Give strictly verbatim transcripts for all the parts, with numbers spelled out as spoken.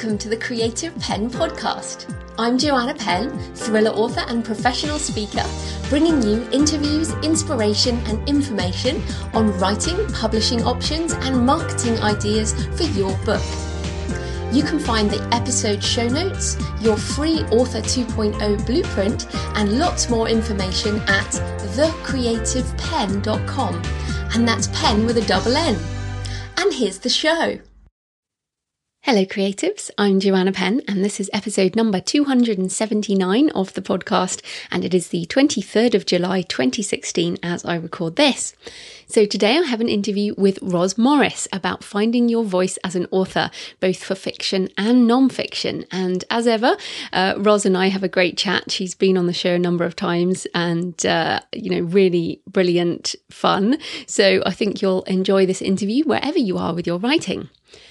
welcome to the Creative Penn podcast. I'm Joanna Penn, thriller author and professional speaker, bringing you interviews, inspiration and information on writing, publishing options and marketing ideas for your book. You can find the episode show notes, your free Author two point oh blueprint and lots more information at the creative penn dot com, and that's pen with a double N. And here's the show. Hello creatives, I'm Joanna Penn and this is episode number two hundred seventy-nine of the podcast, and it is the twenty-third of July twenty sixteen as I record this. So today I have an interview with Ros Morris about finding your voice as an author, both for fiction and non-fiction. And as ever, uh, Ros and I have a great chat. She's been on the show a number of times and, uh, you know, really brilliant fun. So I think you'll enjoy this interview wherever you are with your writing.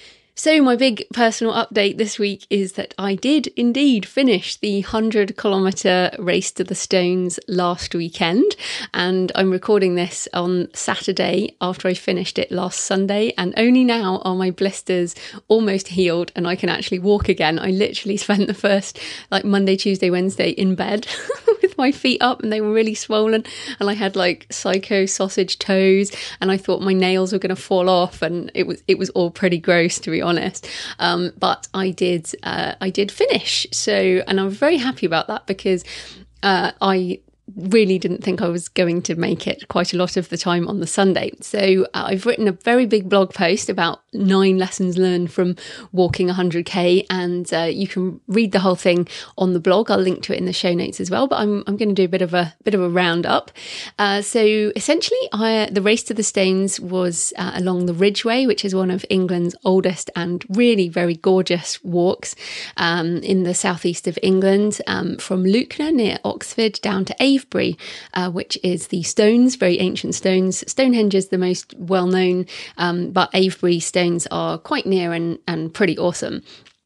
So my big personal update this week is that I did indeed finish the one hundred kilometre Race to the Stones last weekend, and I'm recording this on Saturday after I finished it last Sunday, and only now are my blisters almost healed and I can actually walk again. I literally spent the first like Monday, Tuesday, Wednesday in bed with my feet up and they were really swollen, and I had like psycho sausage toes and I thought my nails were going to fall off, and it was it was all pretty gross, to be honest. Um, but I did, uh, I did finish. So, and I'm very happy about that because uh, I really didn't think I was going to make it quite a lot of the time on the Sunday. So uh, I've written a very big blog post about nine lessons learned from walking one hundred K, and uh, you can read the whole thing on the blog. I'll link to it in the show notes as well, but I'm I'm going to do a bit of a bit of a roundup. Uh, so essentially, I, the Race to the Stones was uh, along the Ridgeway, which is one of England's oldest and really very gorgeous walks um, in the southeast of England, um, from Lewknor near Oxford down to Avebury, uh, which is the Stones, very ancient stones. Stonehenge is the most well-known, um, but Avebury stones are quite near and, and pretty awesome.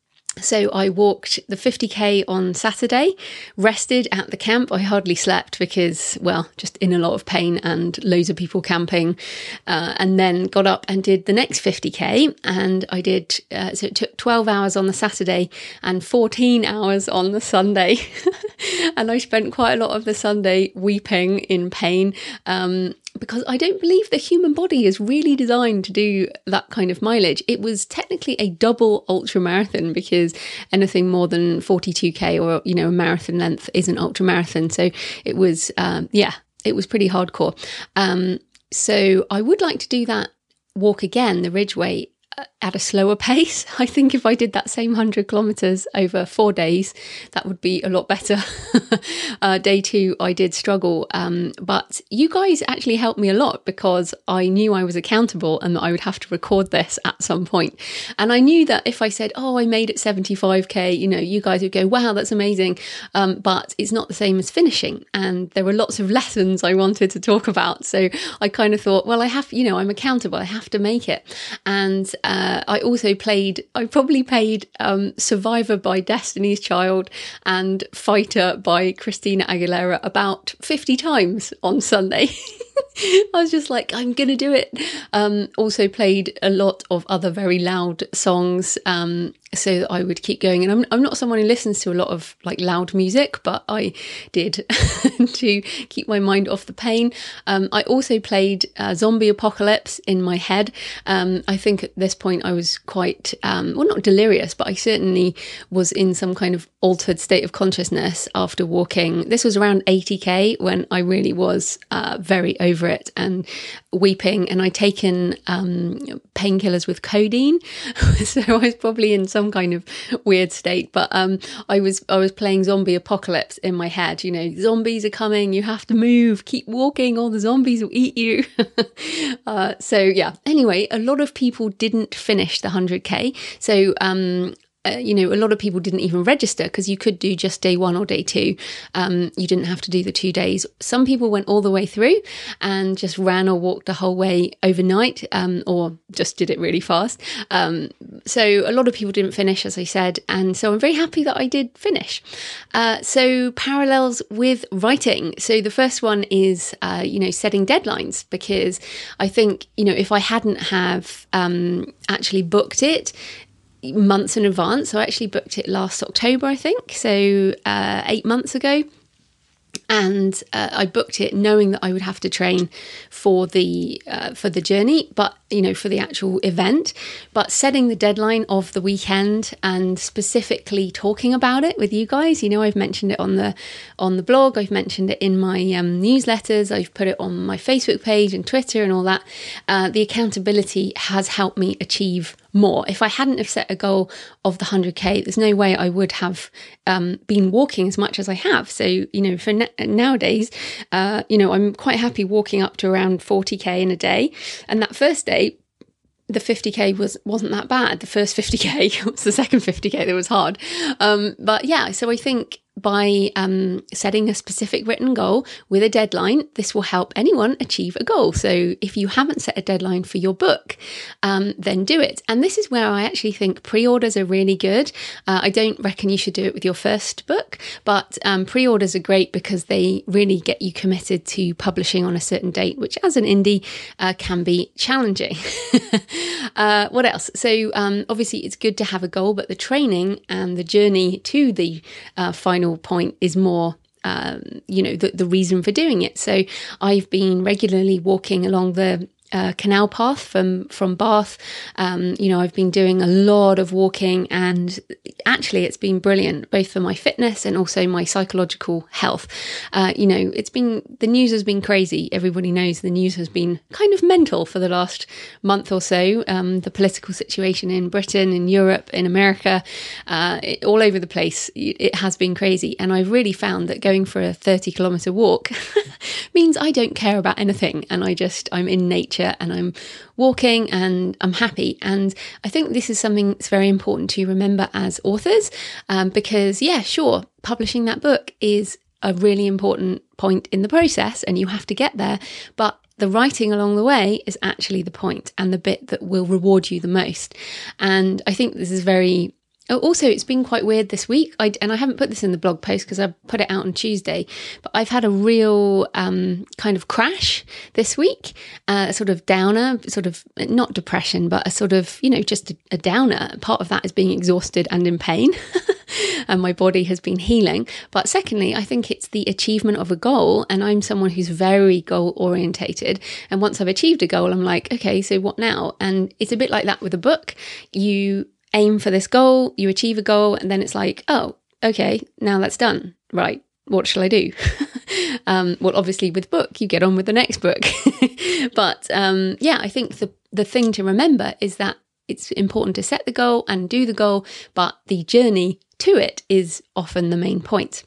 So I walked the fifty K on Saturday, rested at the camp. I hardly slept because, well, just in a lot of pain and loads of people camping, uh, and then got up and did the next fifty K. And I did, uh, so it took twelve hours on the Saturday and fourteen hours on the Sunday. And I spent quite a lot of the Sunday weeping in pain, um, because I don't believe the human body is really designed to do that kind of mileage. It was technically a double ultra marathon because anything more than forty-two K or, you know, a marathon length is an ultra marathon. So it was, um, yeah, it was pretty hardcore. Um, so I would like to do that walk again, the Ridgeway, at a slower pace. I think if I did that same one hundred kilometres over four days, that would be a lot better. uh, day two, I did struggle. Um, but you guys actually helped me a lot because I knew I was accountable and that I would have to record this at some point. And I knew that if I said, oh, I made it seventy-five K, you know, you guys would go, wow, that's amazing. Um, but it's not the same as finishing. And there were lots of lessons I wanted to talk about. So I kind of thought, well, I have, you know, I'm accountable. I have to make it. And Uh, I also played, I probably played um, Survivor by Destiny's Child and Fighter by Christina Aguilera about fifty times on Sunday. I was just like, I'm going to do it. Um, also played a lot of other very loud songs, um, so that I would keep going. And I'm, I'm not someone who listens to a lot of like loud music, but I did to keep my mind off the pain. Um, I also played uh, Zombie Apocalypse in my head. Um, I think at this point I was quite, um, well, not delirious, but I certainly was in some kind of altered state of consciousness after walking. This was around eighty K when I really was uh, very over it and weeping, and I'd taken um, painkillers with codeine, so I was probably in some kind of weird state. But um, I was I was playing Zombie Apocalypse in my head. You know, zombies are coming. You have to move. Keep walking, or the zombies will eat you. uh, so yeah. Anyway, a lot of people didn't finish the one hundred K. So um, uh, you know, a lot of people didn't even register because you could do just day one or day two. Um, you didn't have to do the two days. Some people went all the way through and just ran or walked the whole way overnight, um, or just did it really fast. Um, so a lot of people didn't finish, as I said. And so I'm very happy that I did finish. Uh, so parallels with writing. So the first one is, uh, you know, setting deadlines, because I think, you know, if I hadn't have um, actually booked it, months in advance. So I actually booked it last October, I think, so uh, eight months ago. And uh, I booked it knowing that I would have to train for the uh, for the journey, but you know, for the actual event. But setting the deadline of the weekend and specifically talking about it with you guys. You know, I've mentioned it on the on the blog. I've mentioned it in my um, newsletters. I've put it on my Facebook page and Twitter and all that. Uh, the accountability has helped me achieve more. If I hadn't have set a goal of the one hundred K, there's no way I would have um, been walking as much as I have. So, you know, for na- nowadays, uh, you know, I'm quite happy walking up to around forty K in a day. And that first day, the fifty K was, wasn't that bad. The first fifty K was the second fifty K that was hard. Um, but yeah, so I think by um, setting a specific written goal with a deadline, this will help anyone achieve a goal. So if you haven't set a deadline for your book, um, then do it. And this is where I actually think pre-orders are really good. Uh, I don't reckon you should do it with your first book, but um, pre-orders are great because they really get you committed to publishing on a certain date, which as an indie uh, can be challenging. uh, what else? So um, obviously it's good to have a goal, but the training and the journey to the uh, final point is more um, you know the, the reason for doing it. So I've been regularly walking along the uh, canal path from from Bath. Um, you know, I've been doing a lot of walking, and actually it's been brilliant, both for my fitness and also my psychological health. Uh, you know, it's been, the news has been crazy. Everybody knows the news has been kind of mental for the last month or so. Um, the political situation in Britain, in Europe, in America, uh, it, all over the place, it, it has been crazy. And I've really found that going for a thirty kilometre walk means I don't care about anything, and I just, I'm in nature and I'm walking and I'm happy. And I think this is something that's very important to remember as authors, um, because yeah, sure, publishing that book is a really important point in the process and you have to get there, but the writing along the way is actually the point and the bit that will reward you the most. And I think this is very Also, it's been quite weird this week, I, and I haven't put this in the blog post because I put it out on Tuesday, but I've had a real um, kind of crash this week, uh, a sort of downer, sort of not depression, but a sort of, you know, just a, a downer. Part of that is being exhausted and in pain, and my body has been healing. But secondly, I think it's the achievement of a goal, and I'm someone who's very goal orientated. And once I've achieved a goal, I'm like, okay, so what now? And it's a bit like that with a book. You aim for this goal, you achieve a goal, and then it's like, oh, okay, now that's done. Right, what shall I do? um, well, obviously with book, you get on with the next book. But um, yeah, I think the, the thing to remember is that it's important to set the goal and do the goal, but the journey to it is often the main point.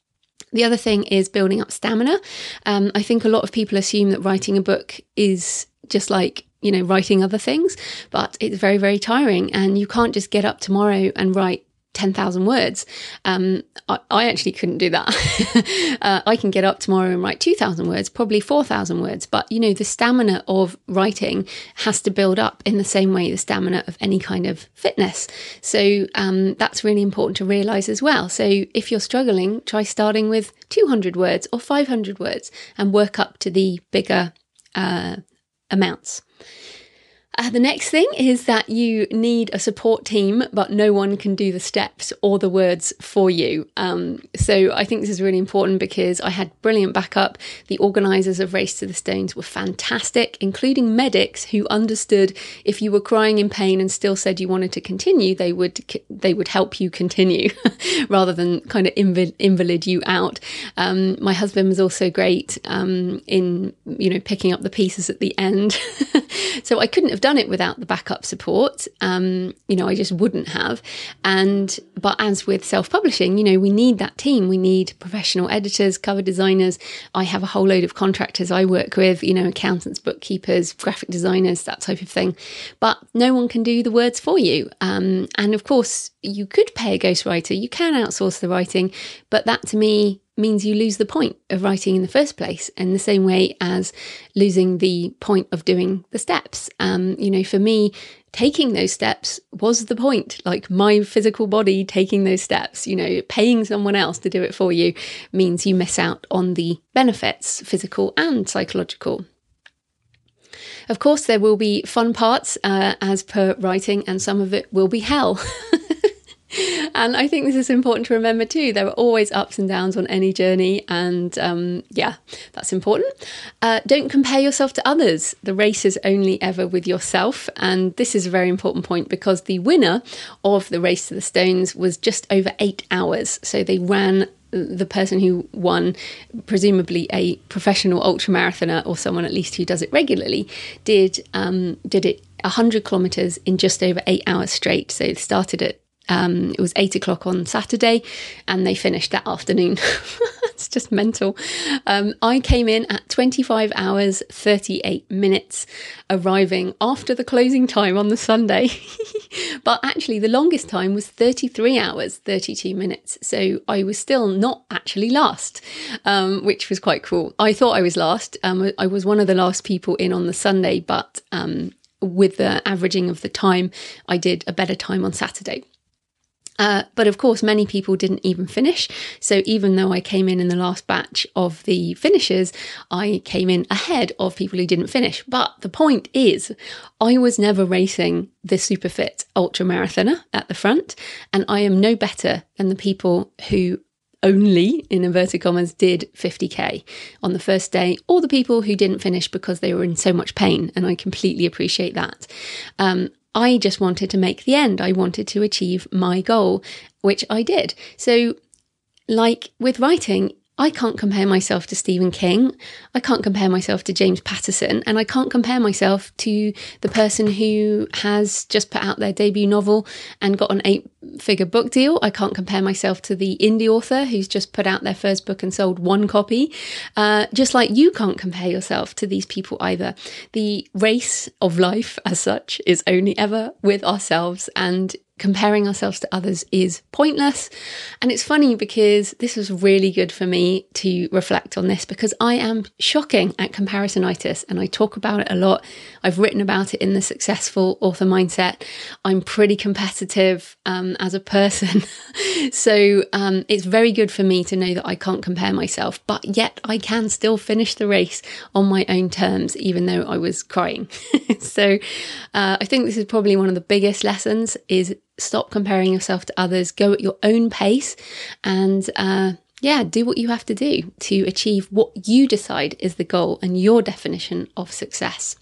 The other thing is building up stamina. Um, I think a lot of people assume that writing a book is just like, you know, writing other things, but it's very, very tiring, and you can't just get up tomorrow and write ten thousand words. Um, I, I actually couldn't do that. uh, I can get up tomorrow and write two thousand words, probably four thousand words, but you know, the stamina of writing has to build up in the same way the stamina of any kind of fitness. So um, that's really important to realize as well. So if you're struggling, try starting with two hundred words or five hundred words and work up to the bigger uh, amounts. Uh, the next thing is that you need a support team, but no one can do the steps or the words for you. Um, so I think this is really important because I had brilliant backup. The organisers of Race to the Stones were fantastic, including medics who understood if you were crying in pain and still said you wanted to continue, they would they would help you continue rather than kind of inv- invalid you out. Um, my husband was also great um, in, you know, picking up the pieces at the end. So I couldn't have done it without the backup support. Um, you know, I just wouldn't have. And, but as with self-publishing, you know, we need that team. We need professional editors, cover designers. I have a whole load of contractors I work with, you know, accountants, bookkeepers, graphic designers, that type of thing. But no one can do the words for you. Um, and of course, you could pay a ghostwriter. You can outsource the writing, but that to me means you lose the point of writing in the first place, in the same way as losing the point of doing the steps. Um, you know, for me, taking those steps was the point, like my physical body taking those steps. You know, paying someone else to do it for you means you miss out on the benefits, physical and psychological. Of course, there will be fun parts uh, as per writing, and some of it will be hell. And I think this is important to remember too. There are always ups and downs on any journey. And um, yeah, that's important. Uh, don't compare yourself to others. The race is only ever with yourself. And this is a very important point because the winner of the Race to the Stones was just over eight hours. So they ran, the person who won, presumably a professional ultramarathoner or someone at least who does it regularly, did um, did it one hundred kilometres in just over eight hours straight. So it started at Um, it was eight o'clock on Saturday and they finished that afternoon. It's just mental. Um, I came in at twenty-five hours, thirty-eight minutes, arriving after the closing time on the Sunday. But actually the longest time was thirty-three hours, thirty-two minutes. So I was still not actually last, um, which was quite cool. I thought I was last. Um, I was one of the last people in on the Sunday, but um, with the averaging of the time, I did a better time on Saturday. Uh, but of course, many people didn't even finish. So even though I came in in the last batch of the finishers, I came in ahead of people who didn't finish. But the point is, I was never racing the super fit ultra marathoner at the front, and I am no better than the people who only, in inverted commas, did fifty K on the first day, or the people who didn't finish because they were in so much pain. And I completely appreciate that. Um, I just wanted to make the end. I wanted to achieve my goal, which I did. So like with writing, I can't compare myself to Stephen King. I can't compare myself to James Patterson, and I can't compare myself to the person who has just put out their debut novel and got an eight-figure book deal. I can't compare myself to the indie author who's just put out their first book and sold one copy. Uh, just like you can't compare yourself to these people either. The race of life as such is only ever with ourselves, and comparing ourselves to others is pointless. And it's funny because this was really good for me to reflect on this, because I am shocking at comparisonitis and I talk about it a lot. I've written about it in the Successful Author Mindset. I'm pretty competitive um, as a person. So um, it's very good for me to know that I can't compare myself, but yet I can still finish the race on my own terms, even though I was crying. So uh, I think this is probably one of the biggest lessons, is stop comparing yourself to others, go at your own pace, and uh, yeah, do what you have to do to achieve what you decide is the goal and your definition of success.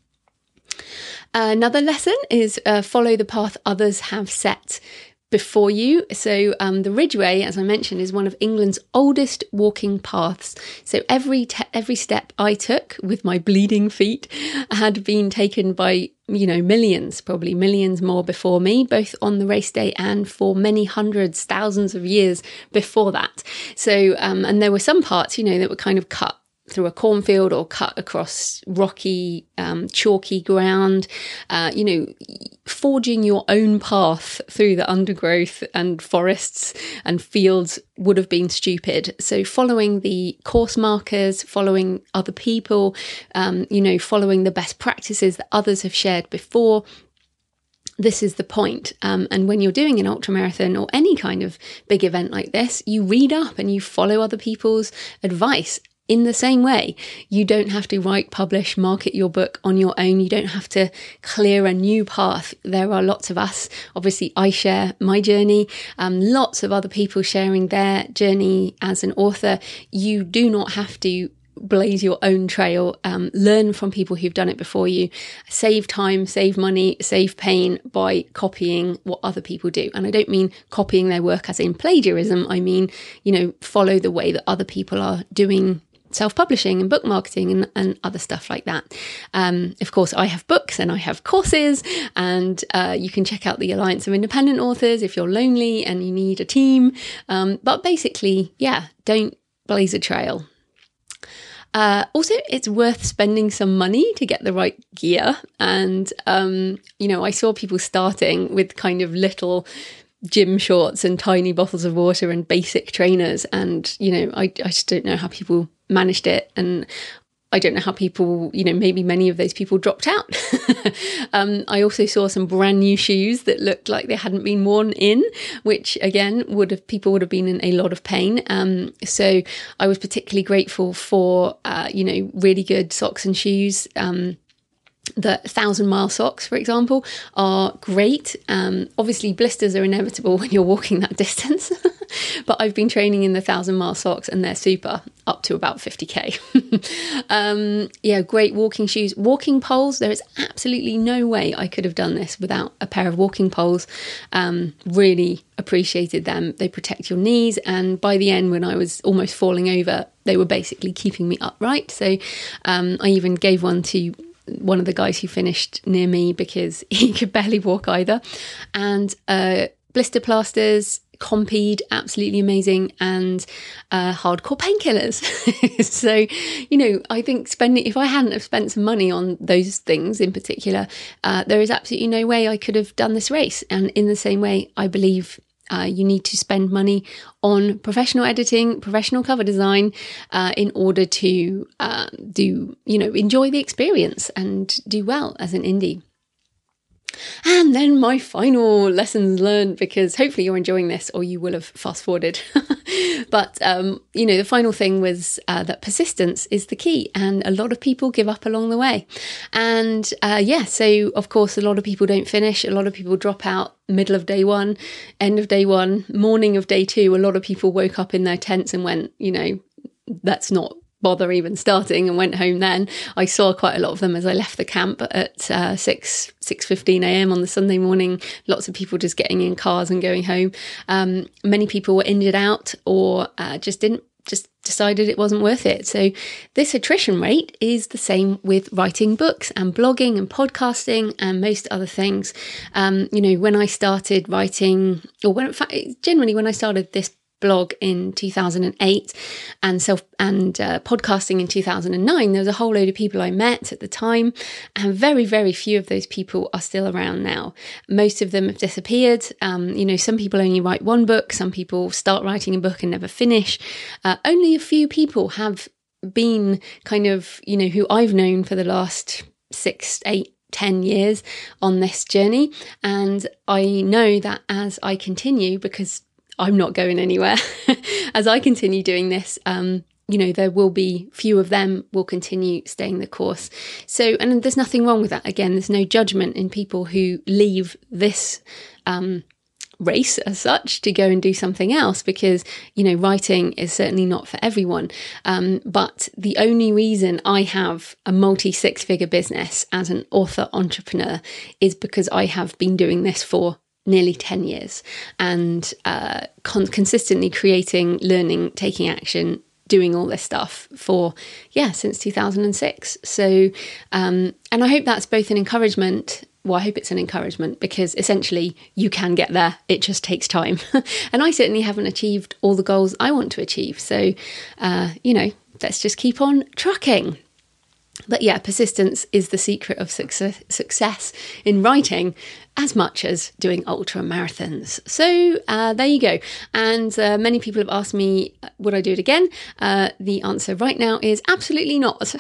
Another lesson is uh, follow the path others have set before you. So um, the Ridgeway, as I mentioned, is one of England's oldest walking paths. So every te- every step I took with my bleeding feet had been taken by, you know, millions, probably millions more before me, both on the race day and for many hundreds, thousands of years before that. So, um, and there were some parts, you know, that were kind of cut through a cornfield or cut across rocky, um, chalky ground, uh, you know, forging your own path through the undergrowth and forests and fields would have been stupid. So following the course markers, following other people, um, you know, following the best practices that others have shared before, this is the point. Um, and when you're doing an ultramarathon or any kind of big event like this, you read up and you follow other people's advice. In the same way, you don't have to write, publish, market your book on your own. You don't have to clear a new path. There are lots of us. Obviously, I share my journey. Um, lots of other people sharing their journey as an author. You do not have to blaze your own trail. Um, learn from people who've done it before you. Save time, save money, save pain by copying what other people do. And I don't mean copying their work as in plagiarism. I mean, you know, follow the way that other people are doing self-publishing and book marketing and, and other stuff like that. Um, of course, I have books and I have courses, and uh, you can check out the Alliance of Independent Authors if you're lonely and you need a team. Um, but basically, yeah, don't blaze a trail. Uh, also, it's worth spending some money to get the right gear. And, um, you know, I saw people starting with kind of little gym shorts and tiny bottles of water and basic trainers. And, you know, I, I just don't know how people managed it. And I don't know how people, you know, maybe many of those people dropped out. um, I also saw some brand new shoes that looked like they hadn't been worn in, which again, would have, people would have been in a lot of pain. Um, so I was particularly grateful for, uh, you know, really good socks and shoes. Um, The thousand mile socks, for example, are great. Um, obviously, blisters are inevitable when you're walking that distance, but I've been training in the thousand mile socks and they're super, up to about fifty k. um, yeah, great walking shoes. Walking poles, there is absolutely no way I could have done this without a pair of walking poles. Um, really appreciated them. They protect your knees, and by the end, when I was almost falling over, they were basically keeping me upright. So um, I even gave one to one of the guys who finished near me because he could barely walk either. And uh, blister plasters, Compeed, absolutely amazing, and uh, hardcore painkillers. So, you know, I think spending, if I hadn't have spent some money on those things in particular, uh, there is absolutely no way I could have done this race. And in the same way, I believe Uh, you need to spend money on professional editing, professional cover design, uh, in order to uh, do, you know, enjoy the experience and do well as an indie. And then my final lessons learned, because hopefully you're enjoying this or you will have fast forwarded. But, um, you know, the final thing was uh, that persistence is the key, and a lot of people give up along the way. And uh, yeah, so of course, a lot of people don't finish. A lot of people drop out middle of day one, end of day one, morning of day two. A lot of people woke up in their tents and went, you know, that's not bother even starting, and went home then. I saw quite a lot of them as I left the camp at uh, six, six fifteen a.m. on the Sunday morning. Lots of people just getting in cars and going home. Um, many people were injured out, or uh, just didn't, just decided it wasn't worth it. So this attrition rate is the same with writing books and blogging and podcasting and most other things. Um, you know, when I started writing, or when, in fact, generally when I started this blog in two thousand eight and self and uh, podcasting in two thousand nine, there was a whole load of people I met at the time, and very very few of those people are still around now. Most of them have disappeared. Um, you know, some people only write one book, some people start writing a book and never finish. Uh, only a few people have been kind of, you know, who I've known for the last six, eight, ten years on this journey. And I know that as I continue, because I'm not going anywhere, as I continue doing this, um, you know, there will be few of them will continue staying the course. So, and there's nothing wrong with that. Again, there's no judgment in people who leave this um, race as such to go and do something else, because, you know, writing is certainly not for everyone. Um, but the only reason I have a multi six figure business as an author entrepreneur is because I have been doing this for nearly ten years, and uh, con- consistently creating, learning, taking action, doing all this stuff for, yeah, since two thousand six. So, um, and I hope that's both an encouragement. Well, I hope it's an encouragement, because essentially you can get there. It just takes time. And I certainly haven't achieved all the goals I want to achieve. So, uh, you know, let's just keep on trucking. But yeah, persistence is the secret of success, success in writing, as much as doing ultra marathons. So uh, there you go. And uh, many people have asked me, would I do it again? Uh, the answer right now is absolutely not.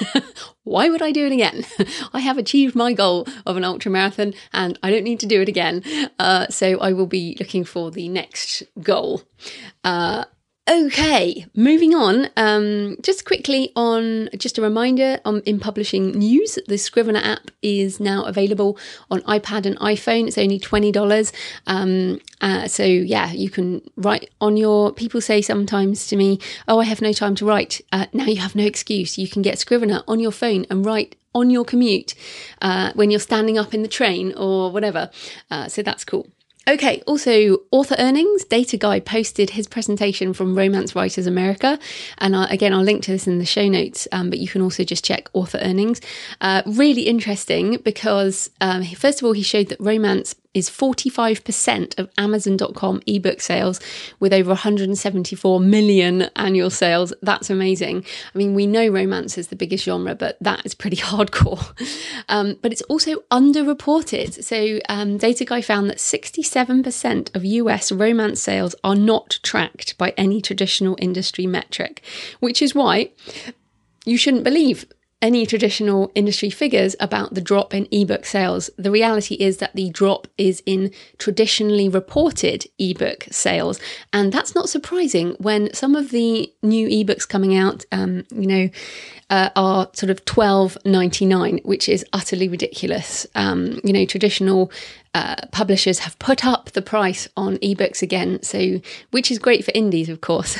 Why would I do it again? I have achieved my goal of an ultra marathon and I don't need to do it again. Uh, so I will be looking for the next goal. Uh, Okay, moving on. Um, just quickly on, just a reminder, on in publishing news, the Scrivener app is now available on iPad and iPhone. It's only twenty dollars. Um, uh, so yeah, you can write on your, people say sometimes to me, oh, I have no time to write. Uh, now you have no excuse. You can get Scrivener on your phone and write on your commute uh, when you're standing up in the train or whatever. Uh, so that's cool. Okay, also author earnings. Data Guy posted his presentation from Romance Writers America. And uh, again, I'll link to this in the show notes, um, but you can also just check author earnings. Uh, really interesting because, um, first of all, he showed that romance is forty-five percent of Amazon dot com ebook sales with over one hundred seventy-four million annual sales. That's amazing. I mean, we know romance is the biggest genre, but that is pretty hardcore. Um, but it's also underreported. So um, Data Guy found that sixty-seven percent of U S romance sales are not tracked by any traditional industry metric, which is why you shouldn't believe any traditional industry figures about the drop in ebook sales. The reality is that the drop is in traditionally reported ebook sales. And that's not surprising when some of the new ebooks coming out, um, you know, uh, are sort of twelve ninety-nine, which is utterly ridiculous. Um, you know, traditional uh, publishers have put up the price on ebooks again, so which is great for indies, of course.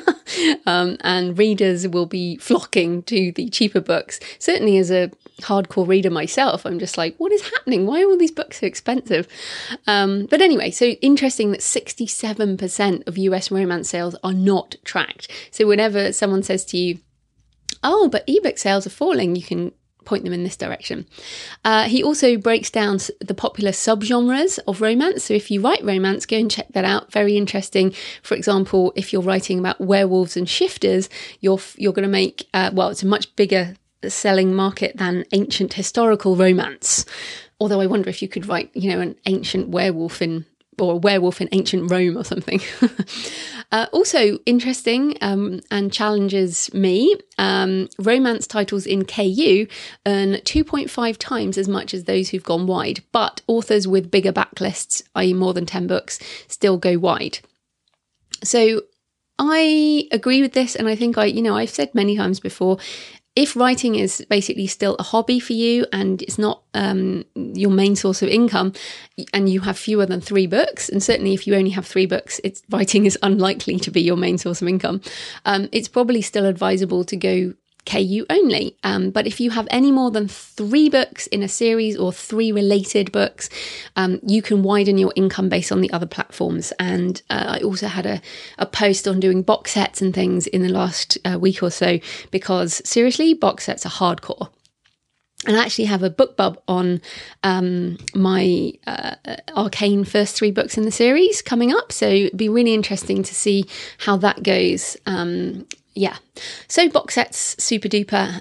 Um, and readers will be flocking to the cheaper books. Certainly as a hardcore reader myself, I'm just like, what is happening? Why are all these books so expensive? Um, but anyway, so interesting that sixty-seven percent of U S romance sales are not tracked. So whenever someone says to you, oh, but ebook sales are falling, you can point them in this direction. Uh, he also breaks down the popular subgenres of romance. So if you write romance, go and check that out. Very interesting. For example, if you're writing about werewolves and shifters, you're you're going to make, uh, well, it's a much bigger selling market than ancient historical romance. Although I wonder if you could write, you know, an ancient werewolf in or a werewolf in ancient Rome or something. uh, also interesting um, and challenges me, um, romance titles in K U earn two point five times as much as those who've gone wide, but authors with bigger backlists, that is more than ten books, still go wide. So I agree with this, and I think I, you know, I've said many times before, if writing is basically still a hobby for you and it's not um, your main source of income, and you have fewer than three books, and certainly if you only have three books, it's, writing is unlikely to be your main source of income, um, it's probably still advisable to go K U only. Um, but if you have any more than three books in a series or three related books, um, you can widen your income base on the other platforms. And uh, I also had a, a post on doing box sets and things in the last uh, week or so, because seriously, box sets are hardcore. And I actually have a BookBub on um, my uh, Arcane first three books in the series coming up. So it'd be really interesting to see how that goes. Um, yeah. So box sets, super duper.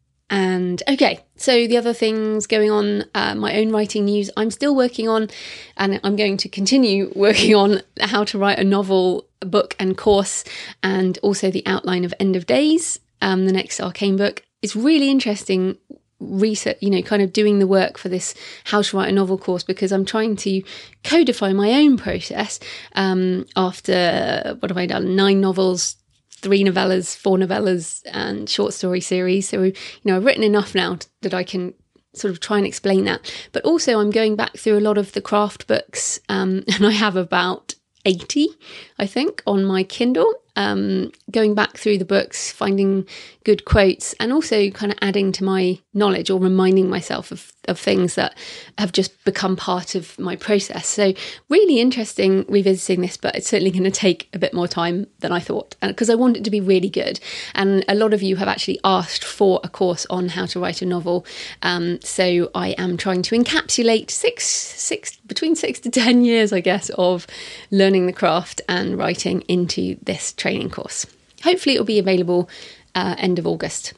And okay, so the other things going on, uh, my own writing news, I'm still working on, and I'm going to continue working on how to write a novel, a book and course, and also the outline of End of Days, um, the next Arcane book. It's really interesting research, you know, kind of doing the work for this how to write a novel course, because I'm trying to codify my own process um, after, what have I done, nine novels, three novellas, four novellas and short story series. So, you know, I've written enough now that I can sort of try and explain that. But also I'm going back through a lot of the craft books, um, and I have about eighty, I think, on my Kindle, um, going back through the books, finding good quotes, and also kind of adding to my knowledge or reminding myself of, of things that have just become part of my process. So really interesting revisiting this, but it's certainly going to take a bit more time than I thought, because I want it to be really good. And a lot of you have actually asked for a course on how to write a novel. Um, so I am trying to encapsulate six, six, between six to ten years, I guess, of learning the craft and writing into this training course. Hopefully it'll be available uh, end of August.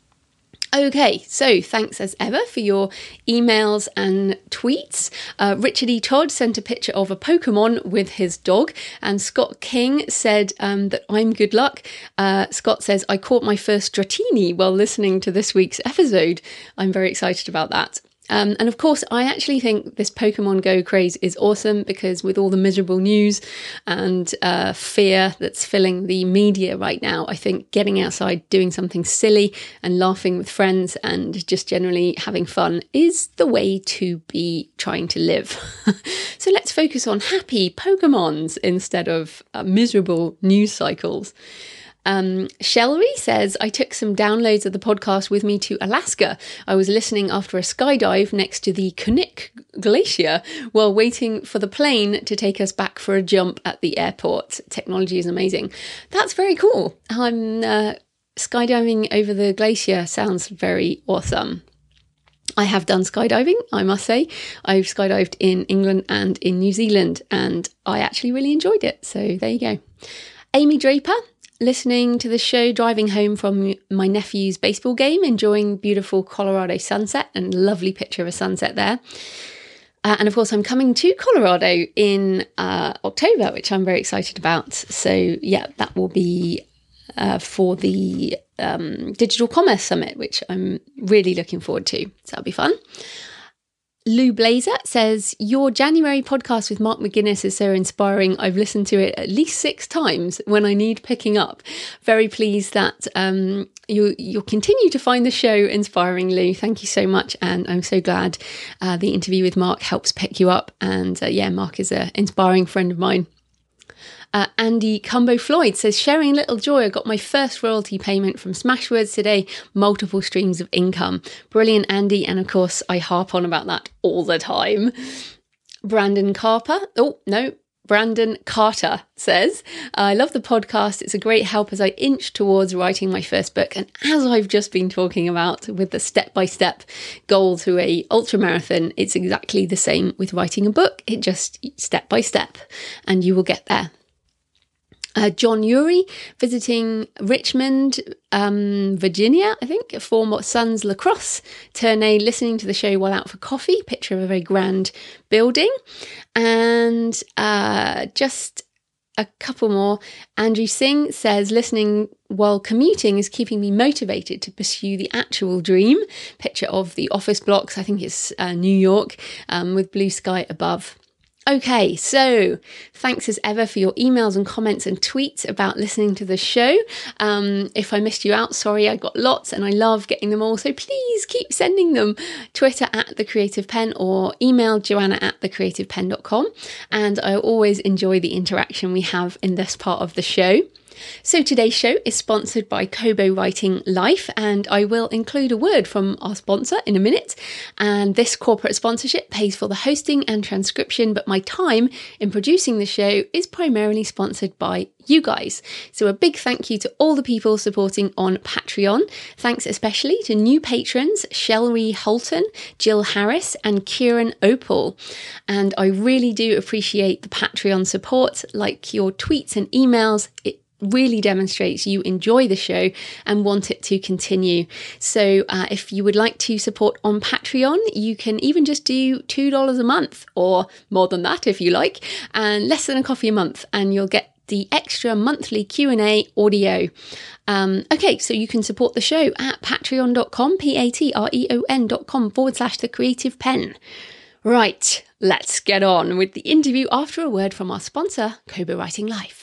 Okay, so thanks as ever for your emails and tweets. Uh, Richard E. Todd sent a picture of a Pokemon with his dog, and Scott King said um, that I'm good luck. Uh, Scott says, I caught my first Dratini while listening to this week's episode. I'm very excited about that. Um, and of course, I actually think this Pokemon Go craze is awesome, because with all the miserable news and uh, fear that's filling the media right now, I think getting outside, doing something silly and laughing with friends and just generally having fun is the way to be trying to live. So let's focus on happy Pokemons instead of uh, miserable news cycles. Um, Shelby says, I took some downloads of the podcast with me to Alaska. I was listening after a skydive next to the Knik Glacier while waiting for the plane to take us back for a jump at the airport. Technology is amazing. That's very cool. I'm uh, skydiving over the glacier sounds very awesome. I have done skydiving, I must say. I've skydived in England and in New Zealand, and I actually really enjoyed it. So there you go. Amy Draper, listening to the show, driving home from my nephew's baseball game, enjoying beautiful Colorado sunset, and lovely picture of a sunset there. Uh, and of course, I'm coming to Colorado in uh, October, which I'm very excited about. So yeah, that will be uh, for the um, Digital Commerce Summit, which I'm really looking forward to. So that'll be fun. Lou Blazer says, your January podcast with Mark McGuinness is so inspiring. I've listened to it at least six times when I need picking up. Very pleased that um, you, you'll continue to find the show inspiring, Lou. Thank you so much. And I'm so glad uh, the interview with Mark helps pick you up. And uh, yeah, Mark is an inspiring friend of mine. Uh, Andy Cumbo Floyd says, sharing a little joy, I got my first royalty payment from Smashwords today, multiple streams of income. Brilliant, Andy. And of course, I harp on about that all the time. Brandon Carper, oh, no, Brandon Carter says, I love the podcast. It's a great help as I inch towards writing my first book. And as I've just been talking about with the step-by-step goal to a ultramarathon, it's exactly the same with writing a book. It just step by step and you will get there. Uh, John Uri visiting Richmond, um, Virginia, I think, for Suns lacrosse tourney, listening to the show while out for coffee. Picture of a very grand building. And uh, just a couple more. Andrew Singh says, listening while commuting is keeping me motivated to pursue the actual dream. Picture of the office blocks. I think it's uh, New York, um, with blue sky above. Okay, so thanks as ever for your emails and comments and tweets about listening to the show. Um, if I missed you out, sorry, I got lots and I love getting them all. So please keep sending them. Twitter at The Creative Pen or email joanna at the creative pen dot com. And I always enjoy the interaction we have in this part of the show. So today's show is sponsored by Kobo Writing Life, and I will include a word from our sponsor in a minute. And this corporate sponsorship pays for the hosting and transcription, but my time in producing the show is primarily sponsored by you guys. So a big thank you to all the people supporting on Patreon. Thanks especially to new patrons, Shelly Holton, Jill Harris, and Kieran Opal. And I really do appreciate the Patreon support, like your tweets and emails. It really demonstrates you enjoy the show and want it to continue. So uh, if you would like to support on Patreon, you can even just do two dollars a month, or more than that if you like, and less than a coffee a month, and you'll get the extra monthly Q and A audio. Um, okay, so you can support the show at patreon dot com, P-A-T-R-E-O-N dot com forward slash the creative pen. Right, let's get on with the interview after a word from our sponsor, Kobo Writing Life.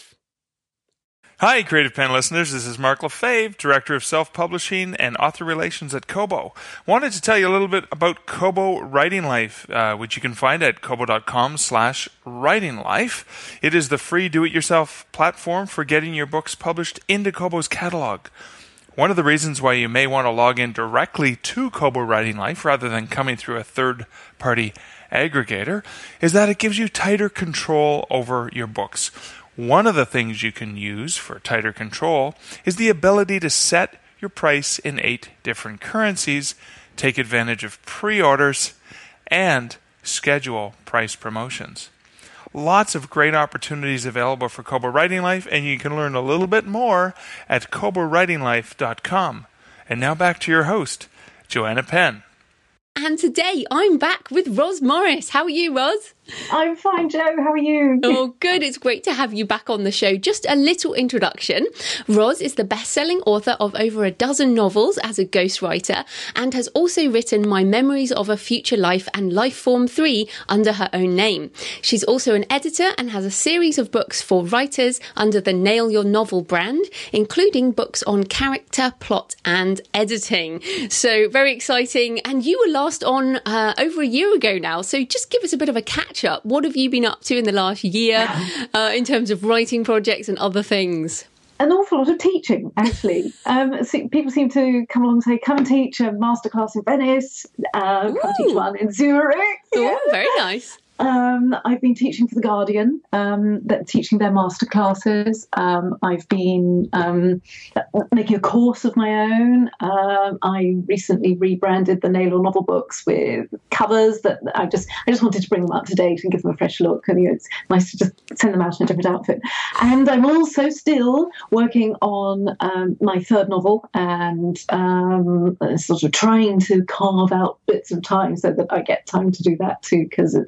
Hi, Creative Pen listeners. This is Mark Lefebvre, Director of Self-Publishing and Author Relations at Kobo. Wanted to tell you a little bit about Kobo Writing Life, uh, which you can find at kobo dot com slash writing life. It is the free do-it-yourself platform for getting your books published into Kobo's catalog. One of the reasons why you may want to log in directly to Kobo Writing Life rather than coming through a third-party aggregator is that it gives you tighter control over your books. One of the things you can use for tighter control is the ability to set your price in eight different currencies, take advantage of pre-orders, and schedule price promotions. Lots of great opportunities available for Kobo Writing Life, and you can learn a little bit more at kobo writing life dot com. And now back to your host, Joanna Penn. And today I'm back with Ros Morris. How are you, Ros? I'm fine, Jo. How are you? Oh, good. It's great to have you back on the show. Just a little introduction. Ros is the best-selling author of over a dozen novels as a ghostwriter and has also written My Memories of a Future Life and Lifeform three under her own name. She's also an editor and has a series of books for writers under the Nail Your Novel brand, including books on character, plot and editing. So very exciting. And you were last on uh, over a year ago now. So just give us a bit of a catch up. What have you been up to in the last year uh, in terms of writing projects and other things? An awful lot of teaching, actually. Um, so people seem to come along and say, come and teach a masterclass in Venice, uh, come teach one in Zurich. Oh, yeah. Very nice. Um, I've been teaching for The Guardian, um, that, teaching their masterclasses. Um, I've been um, making a course of my own. Um, I recently rebranded the Nail Your Novel books with covers that I just I just wanted to bring them up to date and give them a fresh look. And you know, it's nice to just send them out in a different outfit. And I'm also still working on um, my third novel and um, sort of trying to carve out bits of time so that I get time to do that too, because there's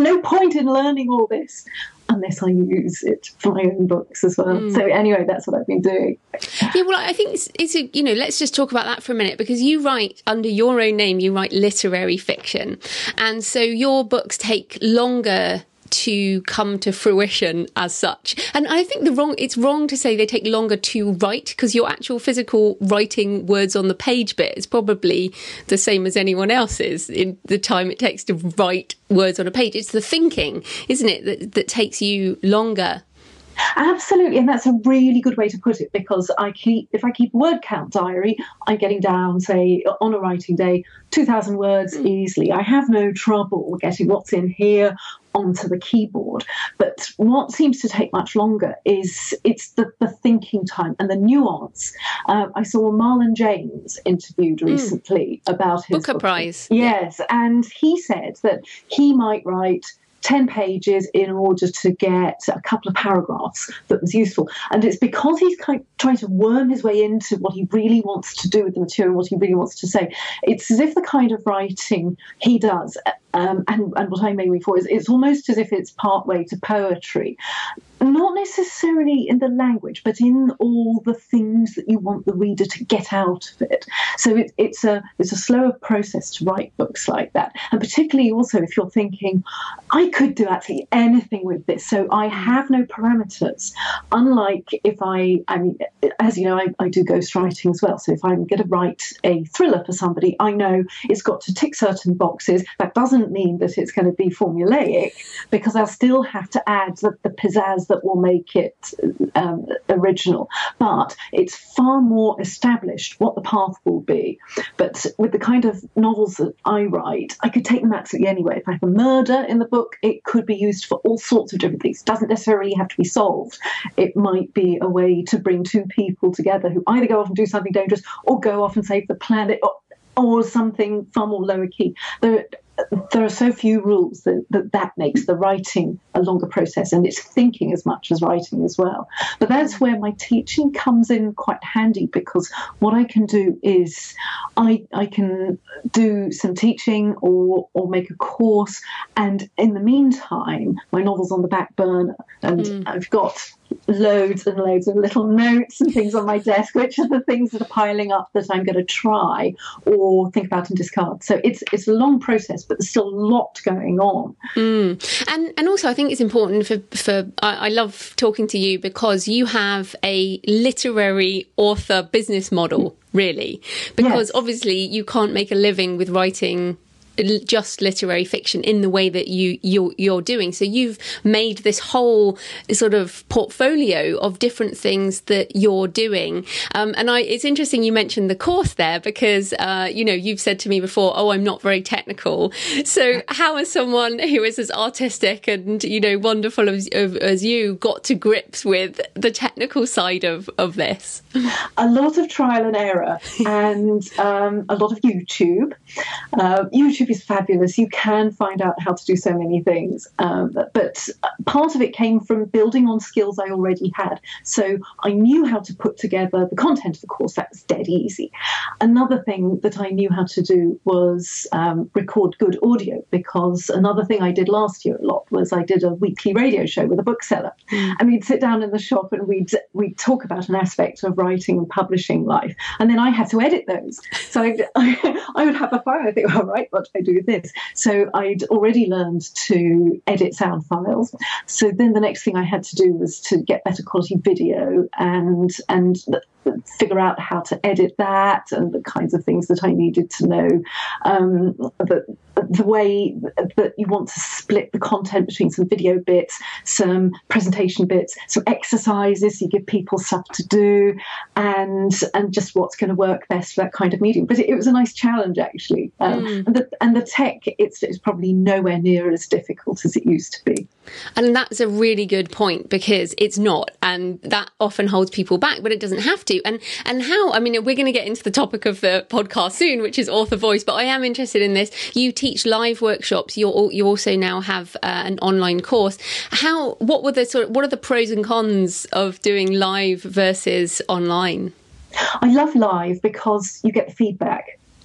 no point in learning all this unless I use it for my own books as well. Mm. So anyway, that's what I've been doing. Yeah, well, I think it's, it's a, you know, let's just talk about that for a minute, because you write under your own name, you write literary fiction. And so your books take longer to come to fruition as such. And I think the wrong it's wrong to say they take longer to write, because your actual physical writing words on the page bit is probably the same as anyone else's in the time it takes to write words on a page. It's the thinking, isn't it, that, that takes you longer. Absolutely, and that's a really good way to put it, because I keep, if I keep a word count diary, I'm getting down, say, on a writing day, two thousand words mm. easily. I have no trouble getting what's in here onto the keyboard. But what seems to take much longer is it's the, the thinking time and the nuance. Uh, I saw Marlon James interviewed recently mm. about his Booker book. Prize. Yes, and he said that he might write ten pages in order to get a couple of paragraphs that was useful. And it's because he's kind of trying to worm his way into what he really wants to do with the material, what he really wants to say. It's as if the kind of writing he does, um, and, and what I'm aiming for, is it's almost as if it's partway to poetry. Not necessarily in the language, but in all the things that you want the reader to get out of it. So it, it's a it's a slower process to write books like that. And particularly also if you're thinking, I could do absolutely anything with this, so I have no parameters. Unlike if I, I mean, as you know, I, I do ghostwriting as well. So if I'm going to write a thriller for somebody, I know it's got to tick certain boxes. That doesn't mean that it's going to be formulaic, because I'll still have to add the, the pizzazz that will make it um, original. But it's far more established what the path will be. But with the kind of novels that I write, I could take them absolutely anywhere. If I have a murder in the book, it could be used for all sorts of different things. It doesn't necessarily have to be solved. It might be a way to bring two people together who either go off and do something dangerous or go off and save the planet, or, or something far more lower key. There, there are so few rules that, that that makes the writing a longer process, and it's thinking as much as writing as well. But that's where my teaching comes in quite handy, because what I can do is I I can do some teaching or or make a course, and in the meantime my novel's on the back burner, and mm. I've got loads and loads of little notes and things on my desk, which are the things that are piling up that I'm going to try or think about and discard. So it's it's a long process, but there's still a lot going on. Mm. And and also I think it's important for, for I, I love talking to you because you have a literary author business model, really, because yes. obviously you can't make a living with writing just literary fiction in the way that you you're, you're doing. So you've made this whole sort of portfolio of different things that you're doing. Um, and I, it's interesting you mentioned the course there, because uh, you know, you've said to me before, oh, I'm not very technical. So how has someone who is as artistic and, you know, wonderful as, as you got to grips with the technical side of, of this? A lot of trial and error, and um, a lot of YouTube. Uh, YouTube is fabulous. You can find out how to do so many things. Um, but part of it came from building on skills I already had. So I knew how to put together the content of the course. That was dead easy. Another thing that I knew how to do was um, record good audio, because another thing I did last year a lot was I did a weekly radio show with a bookseller. Mm. And we'd sit down in the shop and we'd, we'd talk about an aspect of writing and publishing life. And then I had to edit those. So I'd, I, I would have a file. I think, all right, what do I do with this? So I'd already learned to edit sound files. So then the next thing I had to do was to get better quality video and and figure out how to edit that and the kinds of things that I needed to know. Um, the, the way that you want to split the content between some video bits, some presentation bits, some exercises you give people stuff to do, and and just what's going to work best for that kind of medium. But it, it was a nice challenge, actually. Um, mm. and, the, and the tech, it's, it's probably nowhere near as difficult as it used to be. And that's a really good point, because it's not, and that often holds people back, but it doesn't have to. And and how, I mean, we're going to get into the topic of the podcast soon, which is author voice, but I am interested in this. You teach live workshops. You're, you also now have uh, an online course. How, what were the sort of, what are the pros and cons of doing live versus online? I love live because you get the feedback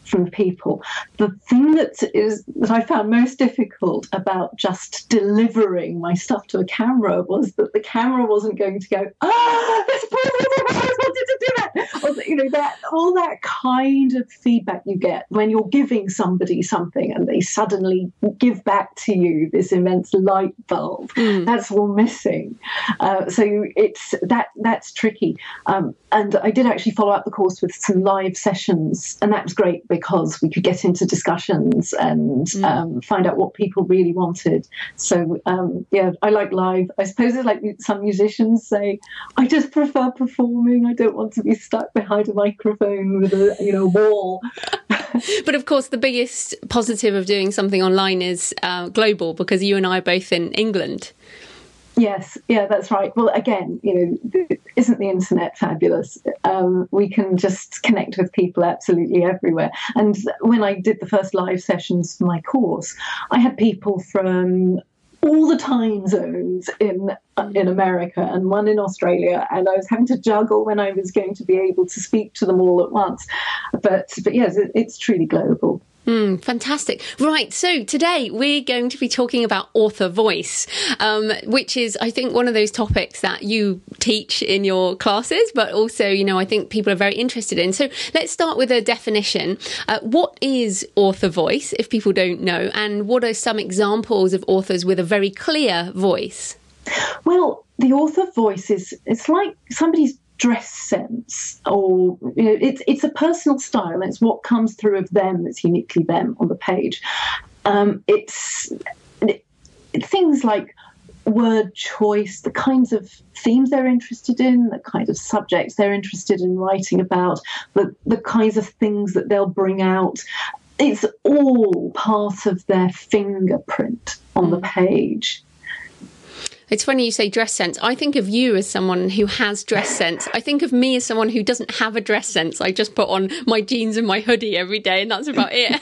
from people. The thing that is that I found most difficult about just delivering my stuff to a camera was that the camera wasn't going to go, ah, this person wanted to do that. Or, you know, that all that kind of feedback you get when you're giving somebody something and they suddenly give back to you this immense light bulb. Mm. That's all missing. Uh, so it's that that's tricky. Um, and I did actually follow up the course with some live sessions, and that was great because we could get into discussions and mm. um, find out what people really wanted. So, um, yeah, I like live. I suppose it's like some musicians say, I just prefer performing. I don't want to be stuck behind a microphone with a, you know, wall. But of course, the biggest positive of doing something online is uh, global, because you and I are both in England. Yes, yeah, that's right. Well, again, you know, isn't the internet fabulous? Um, we can just connect with people absolutely everywhere. And when I did the first live sessions for my course, I had people from all the time zones in in America and one in Australia, and I was having to juggle when I was going to be able to speak to them all at once. But but yes, it, it's truly global. Mm, fantastic. Right. So today we're going to be talking about author voice, um, which is, I think, one of those topics that you teach in your classes, but also, you know, I think people are very interested in. So let's start with a definition. Uh, what is author voice, if people don't know, and what are some examples of authors with a very clear voice? Well, the author voice is, it's like somebody's dress sense, or you know, it's it's a personal style. It's what comes through of them that's uniquely them on the page. Um, it's it, things like word choice, the kinds of themes they're interested in, the kind of subjects they're interested in writing about, the the kinds of things that they'll bring out. It's all part of their fingerprint on the page. It's funny you say dress sense. I think of you as someone who has dress sense. I think of me as someone who doesn't have a dress sense. I just put on my jeans and my hoodie every day, and that's about it.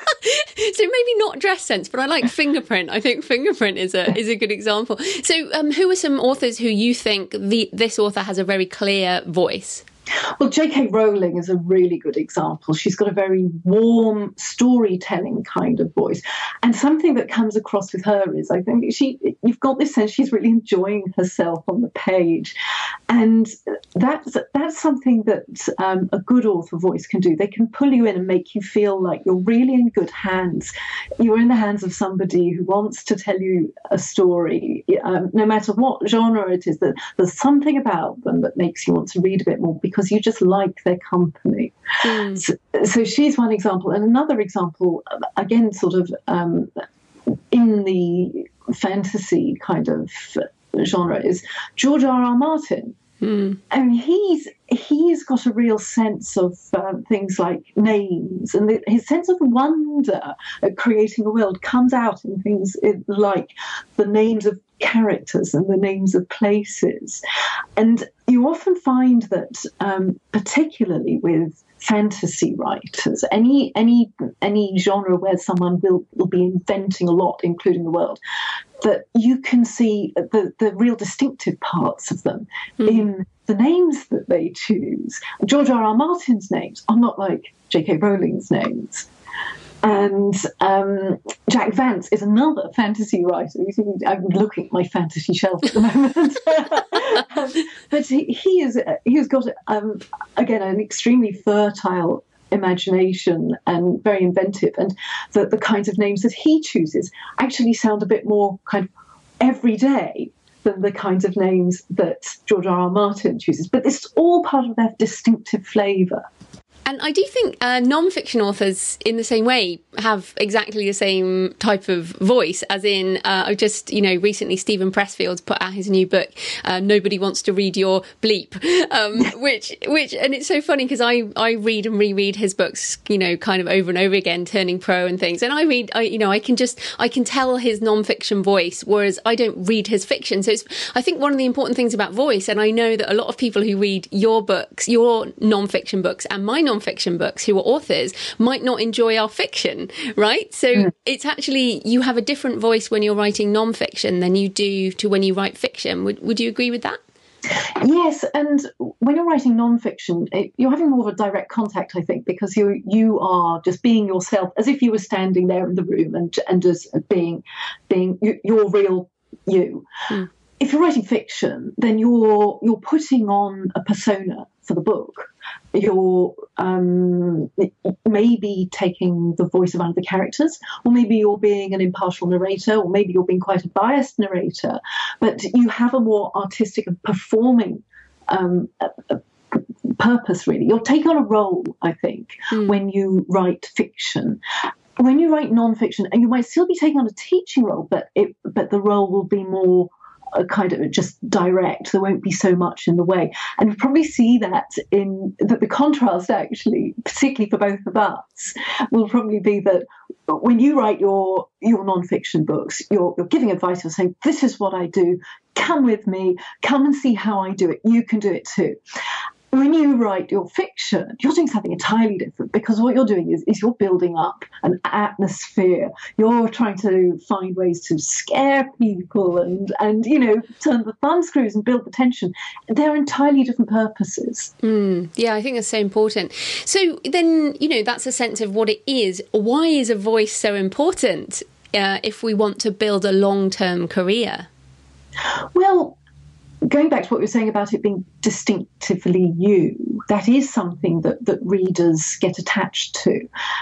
So maybe not dress sense, but I like fingerprint. I think fingerprint is a is a good example. So um, who are some authors who you think the this author has a very clear voice? Well, J K Rowling is a really good example. She's got a very warm storytelling kind of voice. And something that comes across with her is, I think she, you've got this sense she's really enjoying herself on the page. And that's, that's something that um, a good author voice can do. They can pull you in and make you feel like you're really in good hands. You're in the hands of somebody who wants to tell you a story, um, no matter what genre it is, that there's something about them that makes you want to read a bit more, because you just like their company. Mm. So, so she's one example. And another example, again, sort of um, in the fantasy kind of genre, is George R R. Martin. Mm. And he's he's got a real sense of um, things like names, and the, his sense of wonder at creating a world comes out in things like the names of characters and the names of places. And you often find that, um, particularly with fantasy writers, any any any genre where someone will, will be inventing a lot, including the world, that you can see the, the real distinctive parts of them mm. in the names that they choose. George R R. Martin's names are not like J K Rowling's names. And um, Jack Vance is another fantasy writer. I'm looking at my fantasy shelf at the moment. um, but he, he, is, he has got, um, again, an extremely fertile imagination and very inventive. And the, the kinds of names that he chooses actually sound a bit more kind of everyday than the kinds of names that George R R. Martin chooses. But it's all part of their distinctive flavour. And I do think uh, non-fiction authors, in the same way, have exactly the same type of voice. As in, uh, I just, you know, recently Stephen Pressfield's put out his new book, uh, "Nobody Wants to Read Your Bleep," um, which, which, and it's so funny because I, I read and reread his books, you know, kind of over and over again, Turning Pro and things. And I read, I, you know, I can just, I can tell his non-fiction voice, whereas I don't read his fiction. So it's, I think one of the important things about voice, and I know that a lot of people who read your books, your non-fiction books, and my non non-fiction books who are authors might not enjoy our fiction, right? So mm. it's actually, you have a different voice when you're writing non-fiction than you do to when you write fiction. Would, would you agree with that? Yes, and when you're writing non-fiction, it, you're having more of a direct contact, I think, because you you are just being yourself, as if you were standing there in the room and and just being being your real you. Mm. If you're writing fiction, then you're you're putting on a persona for the book. You're um, maybe taking the voice of one of the characters, or maybe you're being an impartial narrator, or maybe you're being quite a biased narrator, but you have a more artistic and performing um, a, a purpose, really. You're taking on a role, I think, mm. when you write fiction. When you write non-fiction, and you might still be taking on a teaching role, but it, but the role will be more a kind of just direct. There won't be so much in the way, and you probably see that in that the contrast, actually, particularly for both of us, will probably be that when you write your your non-fiction books, you're, you're giving advice. You're saying, "This is what I do. Come with me. Come and see how I do it. You can do it too." When you write your fiction, you're doing something entirely different, because what you're doing is, is you're building up an atmosphere. You're trying to find ways to scare people and, and you know, turn the thumb screws and build the tension. They're entirely different purposes. Mm, yeah, I think that's so important. So then, you know, that's a sense of what it is. Why is a voice so important uh, if we want to build a long-term career? Well, going back to what you were saying about it being distinctively you, that is something that, that readers get attached to.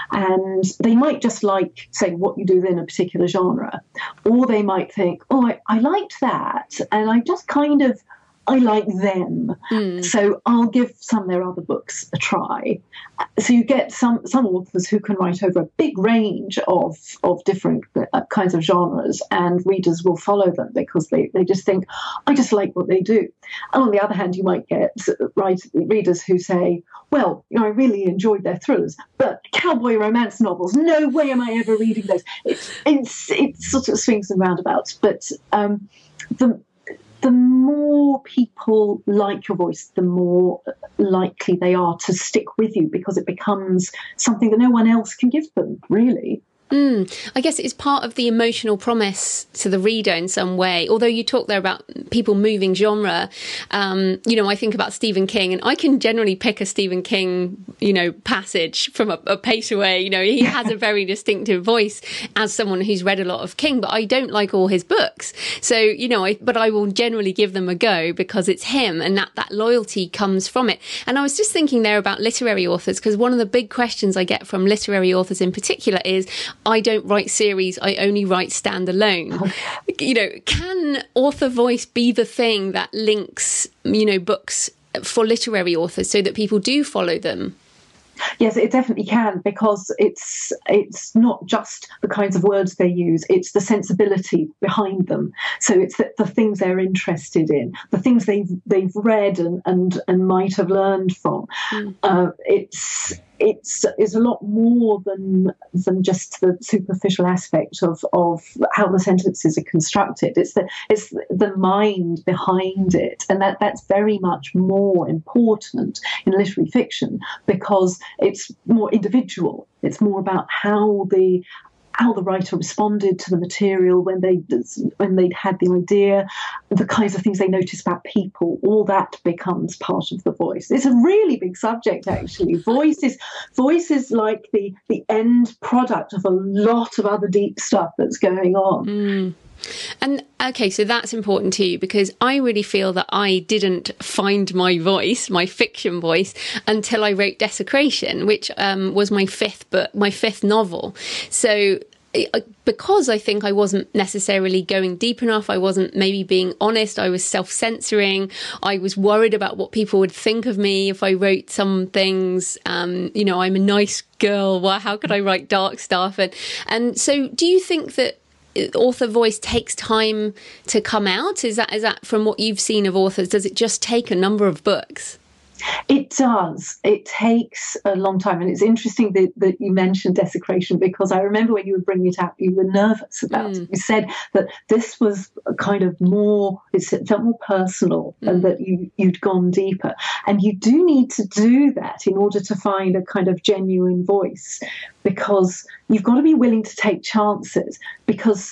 And they might just like, say, what you do in a particular genre. Or they might think, oh, I, I liked that. And I just kind of, I like them. Mm. So I'll give some of their other books a try. So you get some some authors who can write over a big range of, of different uh, kinds of genres, and readers will follow them because they, they just think, I just like what they do. And on the other hand, you might get right, readers who say, well, you know, I really enjoyed their thrillers, but cowboy romance novels, no way am I ever reading those. It's, it's, it sort of swings and roundabouts. But um, the the more people like your voice, the more likely they are to stick with you, because it becomes something that no one else can give them, really. Mm, I guess it's part of the emotional promise to the reader in some way. Although you talk there about people moving genre, um, you know, I think about Stephen King, and I can generally pick a Stephen King, you know, passage from a, a pace away. You know, he has a very distinctive voice as someone who's read a lot of King, but I don't like all his books. So, you know, I, but I will generally give them a go because it's him, and that, that loyalty comes from it. And I was just thinking there about literary authors, because one of the big questions I get from literary authors in particular is, I don't write series, I only write standalone. You know, can author voice be the thing that links, you know, books for literary authors so that people do follow them? Yes, it definitely can, because it's it's not just the kinds of words they use, it's the sensibility behind them. So it's the, the things they're interested in, the things they've they've read and and, and might have learned from. Mm. Uh, it's it's is a lot more than than just the superficial aspect of, of how the sentences are constructed. It's the it's the mind behind it, and that, that's very much more important in literary fiction, because it's more individual. It's more about how the how the writer responded to the material when they when they'd had the idea, the kinds of things they notice about people. All that becomes part of the voice. It's a really big subject, actually. Voice is voice is like the the end product of a lot of other deep stuff that's going on. Mm. And okay, so that's important to you, because I really feel that I didn't find my voice, my fiction voice, until I wrote Desecration, which um, was my fifth book, my fifth novel. So because I think I wasn't necessarily going deep enough, I wasn't maybe being honest, I was self-censoring, I was worried about what people would think of me if I wrote some things. Um, you know, I'm a nice girl, well, how could I write dark stuff? And, and so do you think that author voice takes time to come out? Is that is that from what you've seen of authors? Does it just take a number of books? It does. It takes a long time. And it's interesting that, that you mentioned Desecration, because I remember when you were bringing it out, you were nervous about mm. it. You said that this was a kind of more, it felt more personal mm. and that you, you'd gone deeper. And you do need to do that in order to find a kind of genuine voice, because you've got to be willing to take chances, because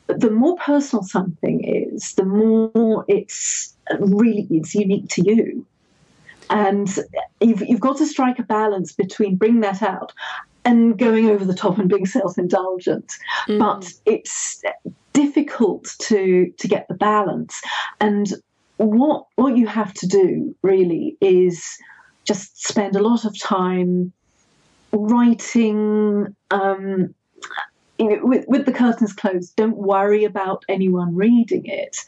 the more personal something is, the more it's really it's unique to you. And you've, you've got to strike a balance between bringing that out and going over the top and being self-indulgent. Mm. But it's difficult to to get the balance. And what what you have to do really is just spend a lot of time writing, um, you know, with, with the curtains closed. Don't worry about anyone reading it.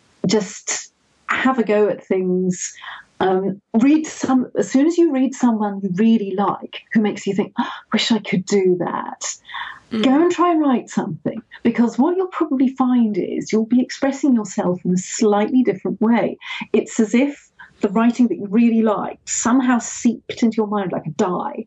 Just have a go at things. Um, read some. As soon as you read someone you really like, who makes you think, oh, "Wish I could do that," mm. go and try and write something. Because what you'll probably find is you'll be expressing yourself in a slightly different way. It's as if the writing that you really liked somehow seeped into your mind like a dye,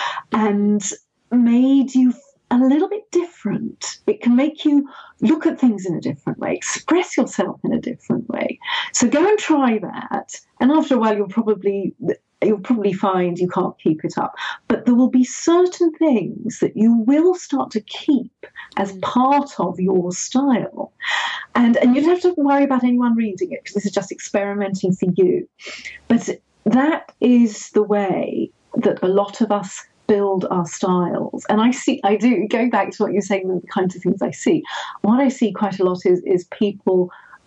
and made you a little bit different. It can make you look at things in a different way, express yourself in a different way. So go and try that. And after a while, you'll probably you'll probably find you can't keep it up. But there will be certain things that you will start to keep as part of your style. And, and you don't have to worry about anyone reading it, because this is just experimenting for you. But that is the way that a lot of us build our styles. And I see, I do, going back to what you're saying, the kinds of things I see, what I see quite a lot is, is people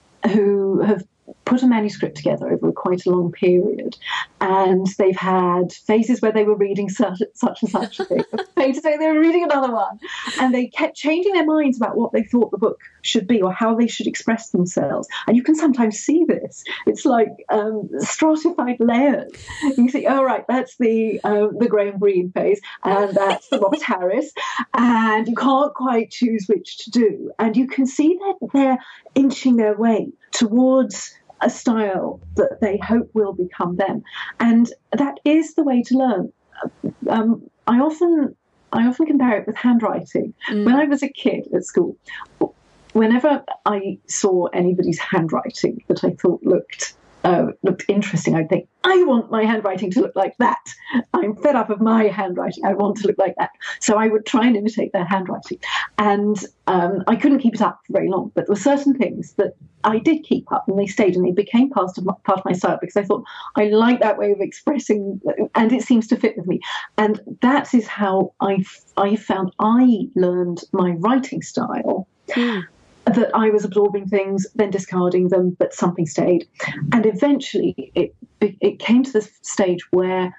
who have put a manuscript together over quite a long period, and they've had phases where they were reading such, such and such a thing, phases where they were reading another one, and they kept changing their minds about what they thought the book should be or how they should express themselves. And you can sometimes see this. It's like um, stratified layers. You see, oh, right, that's the uh, the Graham Greene phase, and that's the Robert Harris, and you can't quite choose which to do. And you can see that they're inching their way towards a style that they hope will become them. And that is the way to learn. Um, I often I often compare it with handwriting. Mm. When I was a kid at school, whenever I saw anybody's handwriting that I thought looked uh, looked interesting, I'd think, I want my handwriting to look like that. I'm fed up of my handwriting. I want to look like that. So I would try and imitate their handwriting. And um, I couldn't keep it up for very long. But there were certain things that I did keep up, and they stayed, and they became part of my, part of my style, because I thought, I like that way of expressing, and it seems to fit with me. And that is how I, I found I learned my writing style. Mm. That I was absorbing things, then discarding them, but something stayed. And eventually it it came to this stage where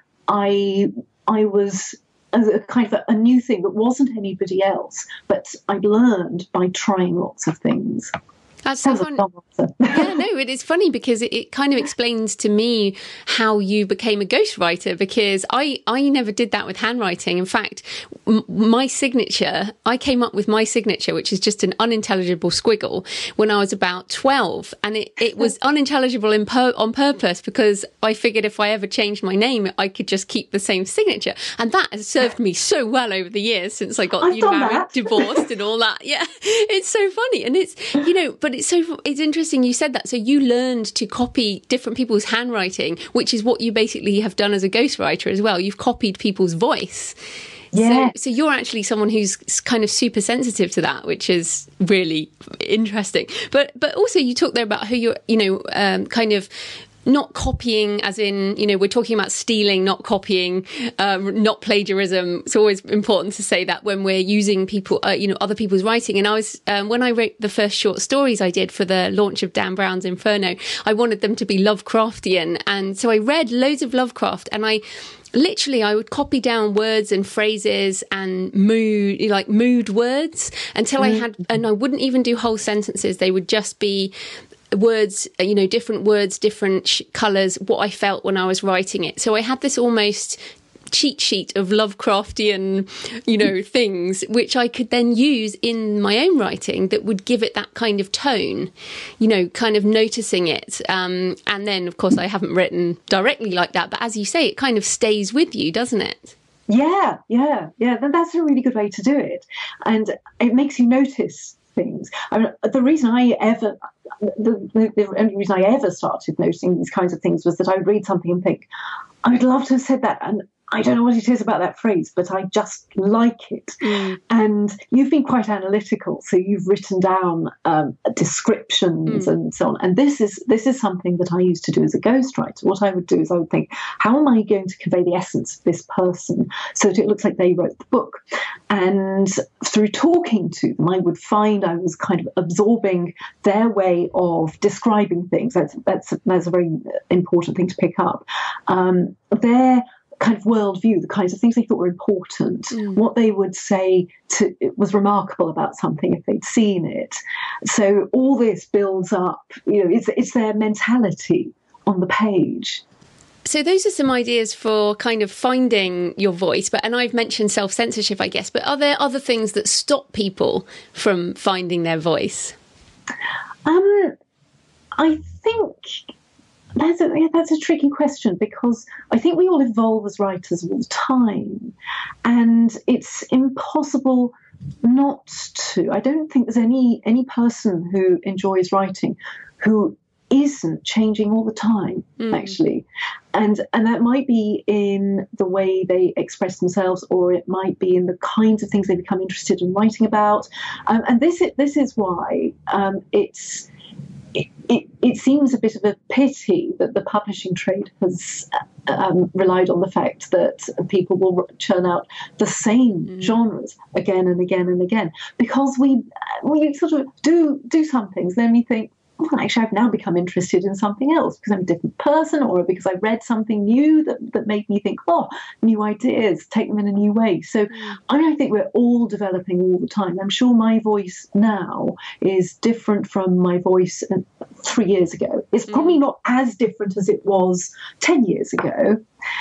I I was a kind of a, a new thing that wasn't anybody else, but I learned by trying lots of things. That's so funny. Yeah, no, it is funny because it, it kind of explains to me how you became a ghostwriter, because I, I never did that with handwriting. In fact, m- my signature, I came up with my signature, which is just an unintelligible squiggle, when I was about twelve. And it, it was unintelligible in per- on purpose, because I figured if I ever changed my name, I could just keep the same signature. And that has served me so well over the years since I got I've you know, married, that. divorced and all that. Yeah, it's so funny. And it's, you know, but it's so it's interesting you said that. So you learned to copy different people's handwriting, which is what you basically have done as a ghostwriter as well. You've copied people's voice. Yeah. So, so you're actually someone who's kind of super sensitive to that, which is really interesting. But but also you talked there about who you're, you know, um, kind of not copying, as in, you know, we're talking about stealing, not copying, um, not plagiarism. It's always important to say that when we're using people, uh, you know, other people's writing. And I was, um, when I wrote the first short stories I did for the launch of Dan Brown's Inferno, I wanted them to be Lovecraftian. And so I read loads of Lovecraft, and I literally, I would copy down words and phrases and mood, like mood words, until I had, and I wouldn't even do whole sentences. They would just be words, you know, different words, different sh- colours, what I felt when I was writing it. So I had this almost cheat sheet of Lovecraftian, you know, things, which I could then use in my own writing that would give it that kind of tone, you know, kind of noticing it. Um, and then, of course, I haven't written directly like that, but as you say, it kind of stays with you, doesn't it? Yeah, yeah, yeah. That's a really good way to do it. And it makes you notice things. I mean, the reason I ever, the, the, the only reason I ever started noticing these kinds of things was that I would read something and think, I'd love to have said that, and I don't know what it is about that phrase, but I just like it. Mm. And you've been quite analytical, so you've written down um, descriptions mm. and so on. And this is this is something that I used to do as a ghostwriter. What I would do is I would think, how am I going to convey the essence of this person so that it looks like they wrote the book? And through talking to them, I would find I was kind of absorbing their way of describing things. That's that's that's a very important thing to pick up. Um, their kind of worldview, the kinds of things they thought were important, mm. what they would say to it was remarkable about something if they'd seen it. So all this builds up, you know, it's it's their mentality on the page. So those are some ideas for kind of finding your voice, but and I've mentioned self-censorship, I guess, but are there other things that stop people from finding their voice? Um, I think That's a, yeah, that's a tricky question, because I think we all evolve as writers all the time, and it's impossible not to. I don't think there's any any person who enjoys writing who isn't changing all the time, mm. actually. And and that might be in the way they express themselves, or it might be in the kinds of things they become interested in writing about. Um, and this, this is why um, it's... It, it, it seems a bit of a pity that the publishing trade has um, relied on the fact that people will churn out the same mm. genres again and again and again, because we we sort of do do some things, then we think, well, actually, I've now become interested in something else because I'm a different person, or because I read something new that, that made me think, oh, new ideas, take them in a new way. So mm. I mean, I think we're all developing all the time. I'm sure my voice now is different from my voice three years ago. It's probably mm. not as different as it was ten years ago,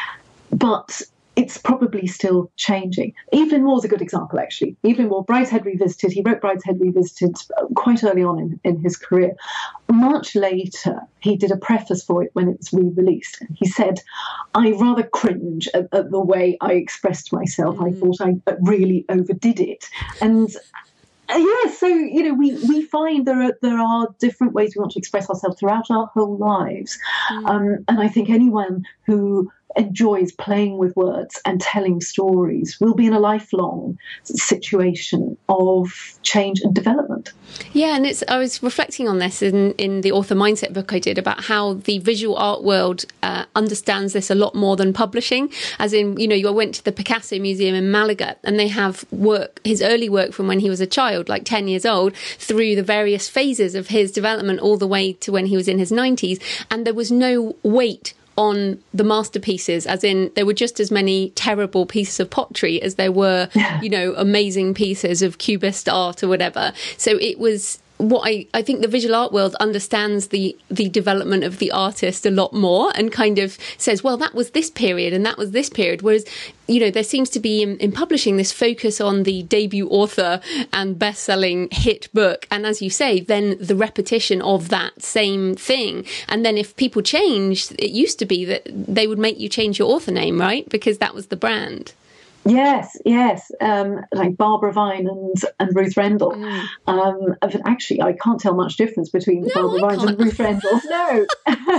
but it's probably still changing. Evelyn Waugh's a good example, actually. Evelyn Waugh, Brideshead Revisited, he wrote Brideshead Revisited quite early on in, in his career. Much later, he did a preface for it when it was re-released. He said, I rather cringe at, at the way I expressed myself. Mm. I thought I really overdid it. And Uh, yeah, so, you know, we, we find there are there are different ways we want to express ourselves throughout our whole lives. Mm. Um, and I think anyone who enjoys playing with words and telling stories will be in a lifelong situation of change and development. Yeah, and it's I was reflecting on this in, in the author mindset book I did about how the visual art world uh, understands this a lot more than publishing. As in, you know, you went to the Picasso Museum in Malaga and they have work, his early work from when he was a child, like ten years old, through the various phases of his development all the way to when he was in his nineties. And there was no weight on the masterpieces, as in there were just as many terrible pieces of pottery as there were, yeah. you know, amazing pieces of cubist art or whatever. So it was what I, I think the visual art world understands the, the development of the artist a lot more and kind of says, well, that was this period and that was this period. Whereas, you know, there seems to be in, in publishing this focus on the debut author and best-selling hit book. And as you say, then the repetition of that same thing. And then if people change, it used to be that they would make you change your author name, right? Because that was the brand. Yes, yes, um, like Barbara Vine and, and Ruth Rendell. Mm. Um, actually, I can't tell much difference between no, Barbara Vines and Ruth Rendell. No.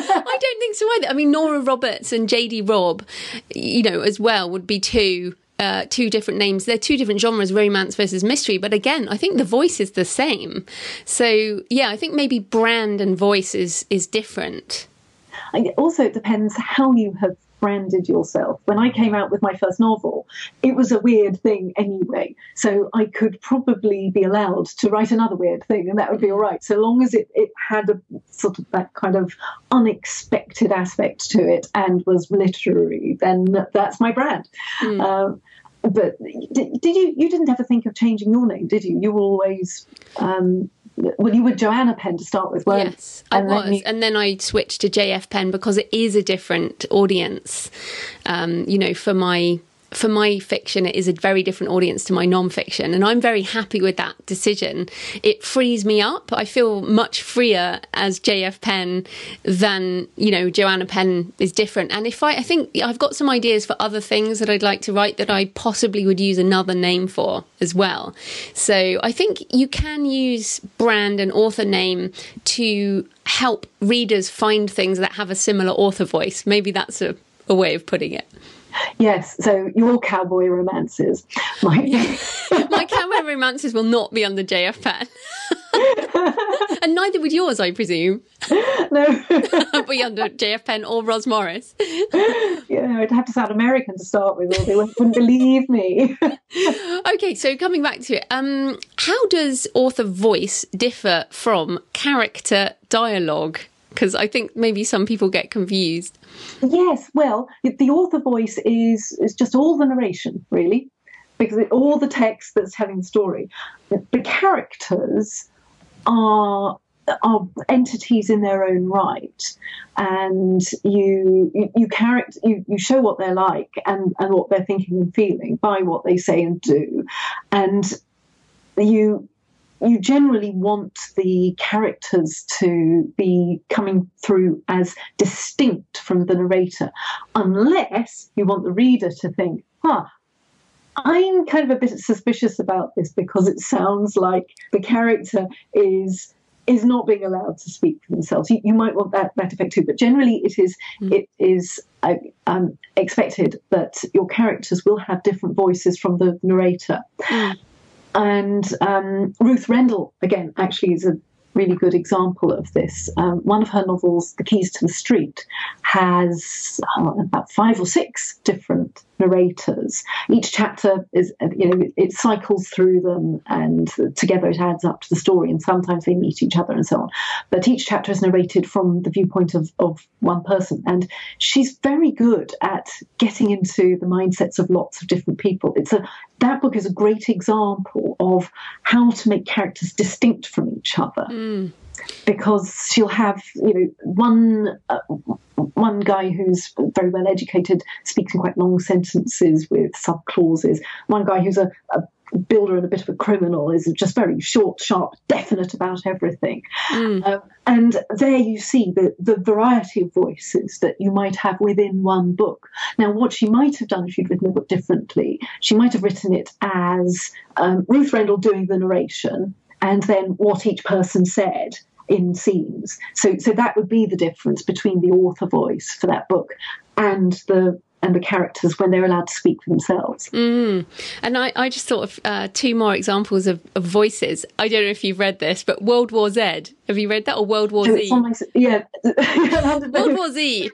I don't think so either. I mean, Nora Roberts and J D Robb, you know, as well, would be two uh, two different names. They're two different genres, romance versus mystery. But again, I think the voice is the same. So, yeah, I think maybe brand and voice is, is different. Also, it depends how you have branded yourself. When I came out with my first novel, it was a weird thing anyway. So I could probably be allowed to write another weird thing and that would be all right. So long as it, it had a sort of that kind of unexpected aspect to it and was literary, then that's my brand. Mm. Um, but did, did you, you didn't ever think of changing your name, did you? You were always... Um, Well, you were Joanna Penn to start with, weren't you? Yes, I and was. Then you... And then I switched to J F Penn because it is a different audience. Um, you know, for my for my fiction, it is a very different audience to my non-fiction. And I'm very happy with that decision. It frees me up. I feel much freer as J F Penn than, you know, Joanna Penn is different. And if I, I think I've got some ideas for other things that I'd like to write that I possibly would use another name for as well. So I think you can use brand and author name to help readers find things that have a similar author voice. Maybe that's a, a way of putting it. Yes, so your cowboy romances. My, My cowboy romances will not be under J F Penn. And neither would yours, I presume. No. Be under J F Penn or Ros Morris. Yeah, I'd have to sound American to start with, or they wouldn't, wouldn't believe me. Okay, so coming back to it, um, how does author voice differ from character dialogue? Because I think maybe some people get confused. Yes, well, the author voice is is just all the narration, really, because it, all the text that's telling the story. The characters are are entities in their own right, and you you, you character you, you show what they're like and, and what they're thinking and feeling by what they say and do, and you. You generally want the characters to be coming through as distinct from the narrator, unless you want the reader to think, huh, I'm kind of a bit suspicious about this because it sounds like the character is is not being allowed to speak for themselves. You, you might want that, that effect too, but generally it is mm. it is uh, um, expected that your characters will have different voices from the narrator. Mm. And um, Ruth Rendell, again, actually is a really good example of this. Um, one of her novels, The Keys to the Street, has uh, about five or six different narrators. Each chapter is, you know, it cycles through them, and together it adds up to the story, and sometimes they meet each other and so on. But each chapter is narrated from the viewpoint of, of one person, and she's very good at getting into the mindsets of lots of different people. It's a that book is a great example of how to make characters distinct from each other. Mm. Because she'll have, you know, one uh, one guy who's very well educated speaks in quite long sentences with subclauses. One guy who's a, a builder and a bit of a criminal is just very short, sharp, definite about everything. Mm. Um, and there you see the, the variety of voices that you might have within one book. Now, what she might have done if she'd written the book differently, she might have written it as um, Ruth Rendell doing the narration, and then what each person said in scenes. So so that would be the difference between the author voice for that book and the and the characters when they're allowed to speak for themselves. Mm. And I, I just thought of uh, two more examples of, of voices. I don't know if you've read this, but World War Z. Have you read that, or World War Z? My, yeah. World War Z.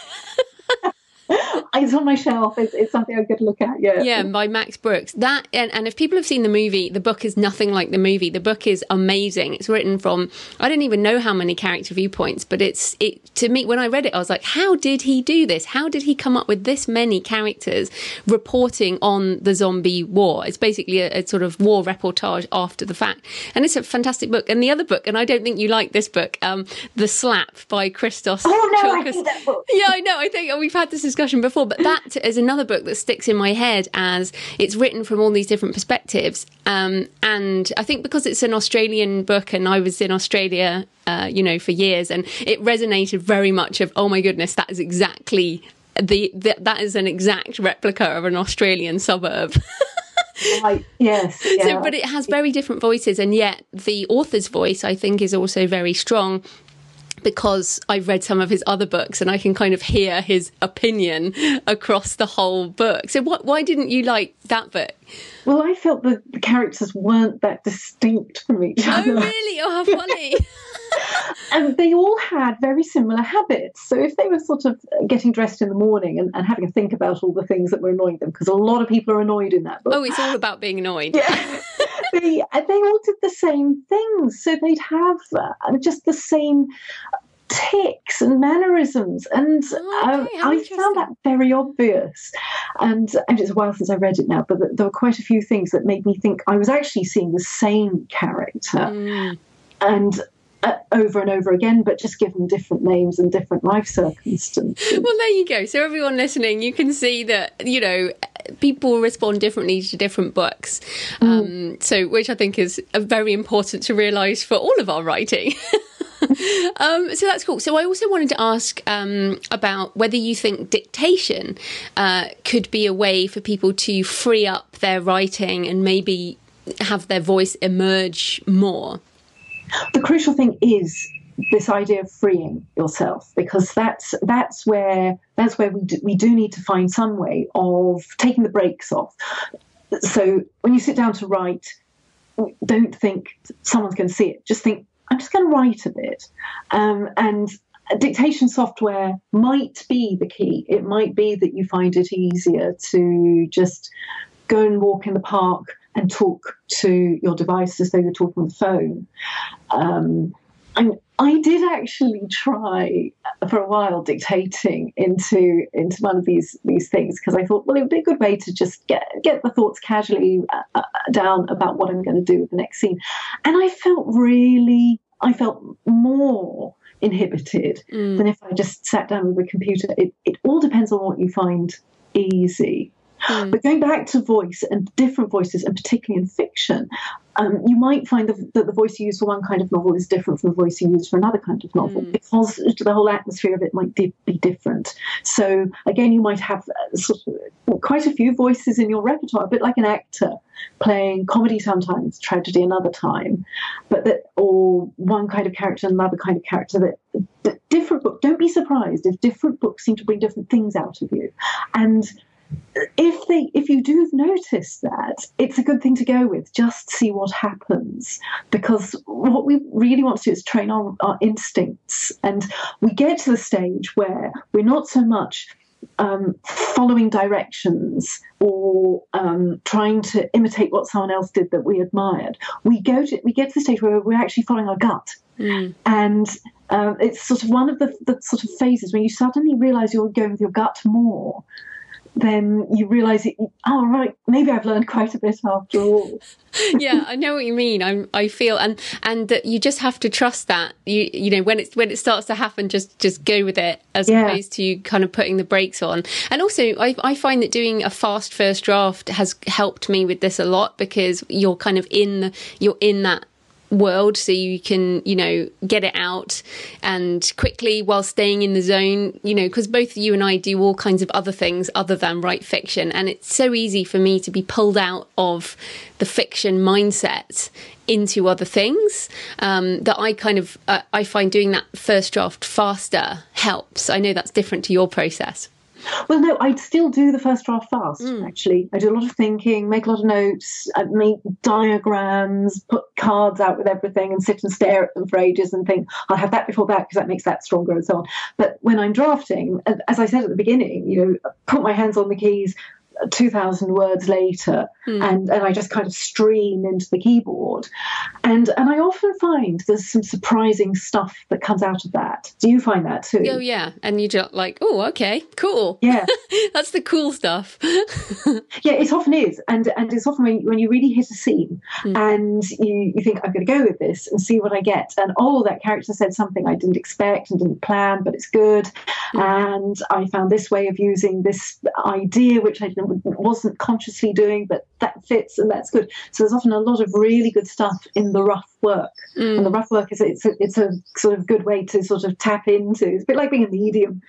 It's on my shelf. It's, it's something I'm going to look at. Yeah, yeah, by Max Brooks. That and, and if people have seen the movie, the book is nothing like the movie. The book is amazing. It's written from I don't even know how many character viewpoints, but it's it to me when I read it, I was like, how did he do this? How did he come up with this many characters reporting on the zombie war? It's basically a, a sort of war reportage after the fact, and it's a fantastic book. And the other book, and I don't think you like this book, um, The Slap by Christos. Oh no, Tsiolkas. I hate that book. Yeah, I know. I think we've had this discussion before, but that is another book that sticks in my head as it's written from all these different perspectives. Um, and I think because it's an Australian book and I was in Australia, uh, you know, for years, and it resonated very much of, oh my goodness, that is exactly the, the that is an exact replica of an Australian suburb. Right. Yes. Yeah. So, but it has very different voices, and yet the author's voice, I think, is also very strong. Because I've read some of his other books and I can kind of hear his opinion across the whole book. So what, why didn't you like that book? Well, I felt that the characters weren't that distinct from each other. Oh, really? Oh, how funny. And they all had very similar habits. So if they were sort of getting dressed in the morning and, and having a think about all the things that were annoying them, because a lot of people are annoyed in that book. Oh, it's all about being annoyed. Yeah. they, they all did the same things. So they'd have uh, just the same tics and mannerisms, and oh, okay, um, I found that very obvious. And, and it's a while since I read it now, but there were quite a few things that made me think I was actually seeing the same character, mm. and uh, over and over again, but just given different names and different life circumstances. Well, there you go. So everyone listening, you can see that, you know, people respond differently to different books. Mm. Um, so, which I think is uh, very important to realise for all of our writing. um, so that's cool. So I also wanted to ask um, about whether you think dictation uh, could be a way for people to free up their writing and maybe have their voice emerge more. The crucial thing is this idea of freeing yourself, because that's that's where that's where we do, we do need to find some way of taking the brakes off. So when you sit down to write, don't think someone's going to see it. Just think, I'm just going to write a bit. Um, and dictation software might be the key. It might be that you find it easier to just go and walk in the park and talk to your device as though you're talking on the phone. Um, and I did actually try for a while dictating into into one of these these things, because I thought, well, it would be a good way to just get get the thoughts casually uh, down about what I'm going to do with the next scene. And I felt really, I felt more inhibited mm. than if I just sat down with a computer. It, it all depends on what you find easy. Mm. But going back to voice and different voices, and particularly in fiction, um, you might find that the, the voice you use for one kind of novel is different from the voice you use for another kind of novel, mm. because the whole atmosphere of it might di- be different. So again, you might have uh, sort of quite a few voices in your repertoire, a bit like an actor playing comedy sometimes, tragedy another time, but that, or one kind of character, another kind of character. That, that different books. Don't be surprised if different books seem to bring different things out of you, and If they, if you do notice that, it's a good thing to go with. Just see what happens, because what we really want to do is train our, our instincts, and we get to the stage where we're not so much um, following directions or um, trying to imitate what someone else did that we admired. We go to, we get to the stage where we're actually following our gut, mm. and um, it's sort of one of the, the sort of phases when you suddenly realise you're going with your gut more. Then you realise, it, oh, right, maybe I've learned quite a bit after all. Yeah, I know what you mean. I I feel, and and that you just have to trust that. You you know, when it's when it starts to happen, just just go with it, as yeah. opposed to kind of putting the brakes on. And also, I I find that doing a fast first draft has helped me with this a lot, because you're kind of in you're in that world, so you can, you know, get it out and quickly while staying in the zone, you know, because both you and I do all kinds of other things other than write fiction, and it's so easy for me to be pulled out of the fiction mindset into other things, um, that I kind of uh, I find doing that first draft faster helps. I know that's different to your process. Well, no, I'd still do the first draft fast, mm. actually. I do a lot of thinking, make a lot of notes, I'd make diagrams, put cards out with everything and sit and stare at them for ages and think, I'll have that before that because that makes that stronger and so on. But when I'm drafting, as I said at the beginning, you know, put my hands on the keys, two thousand words later, mm. and, and I just kind of stream into the keyboard. And and I often find there's some surprising stuff that comes out of that. Do you find that too? Oh, yeah. And you're just like, oh, okay, cool. Yeah. That's the cool stuff. Yeah, it often is. And and it's often when you, when you really hit a scene mm. and you, you think, I'm going to go with this and see what I get. And, oh, that character said something I didn't expect and didn't plan, but it's good. Mm. And I found this way of using this idea, which I didn't wasn't consciously doing, but that fits and that's good. So there's often a lot of really good stuff in the rough work, mm. and the rough work is it's a, it's a sort of good way to sort of tap into. It's a bit like being a medium.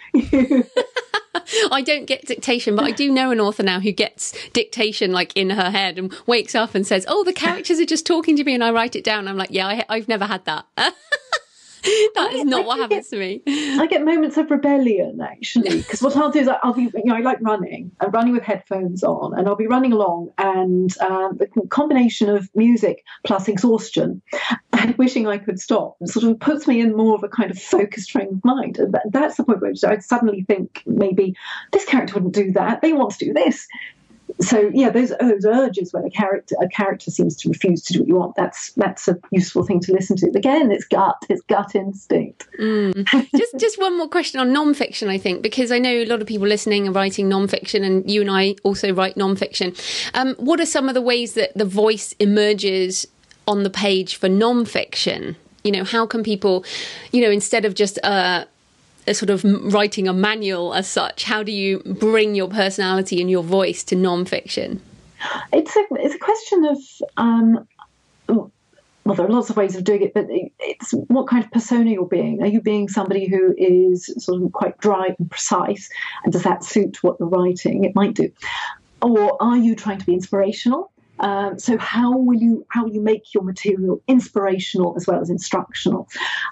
I don't get dictation, but I do know an author now who gets dictation like in her head and wakes up and says, oh, the characters are just talking to me, and I write it down. I'm like, yeah, I, I've never had that. That is not I what happens get, to me. I get moments of rebellion, actually, because what I'll do is I'll be, you know, I like running. I'm running with headphones on, and I'll be running along, and um, the combination of music plus exhaustion and wishing I could stop sort of puts me in more of a kind of focused frame of mind. And that, that's the point where I'd suddenly think maybe this character wouldn't do that. They want to do this. So yeah, those those urges where a character a character seems to refuse to do what you want. That's that's a useful thing to listen to. Again, it's gut, it's gut instinct. Mm. just just one more question on non-fiction, I think, because I know a lot of people listening are writing non-fiction, and you and I also write non-fiction. Um, what are some of the ways that the voice emerges on the page for non-fiction? You know, how can people, you know, instead of just uh a sort of writing a manual as such, how do you bring your personality and your voice to non-fiction? It's a it's a question of um, well, there are lots of ways of doing it, but it's what kind of persona you're being. Are you being somebody who is sort of quite dry and precise, and does that suit what you're writing? It might do. Or are you trying to be inspirational? Um, so how will you how will you make your material inspirational as well as instructional?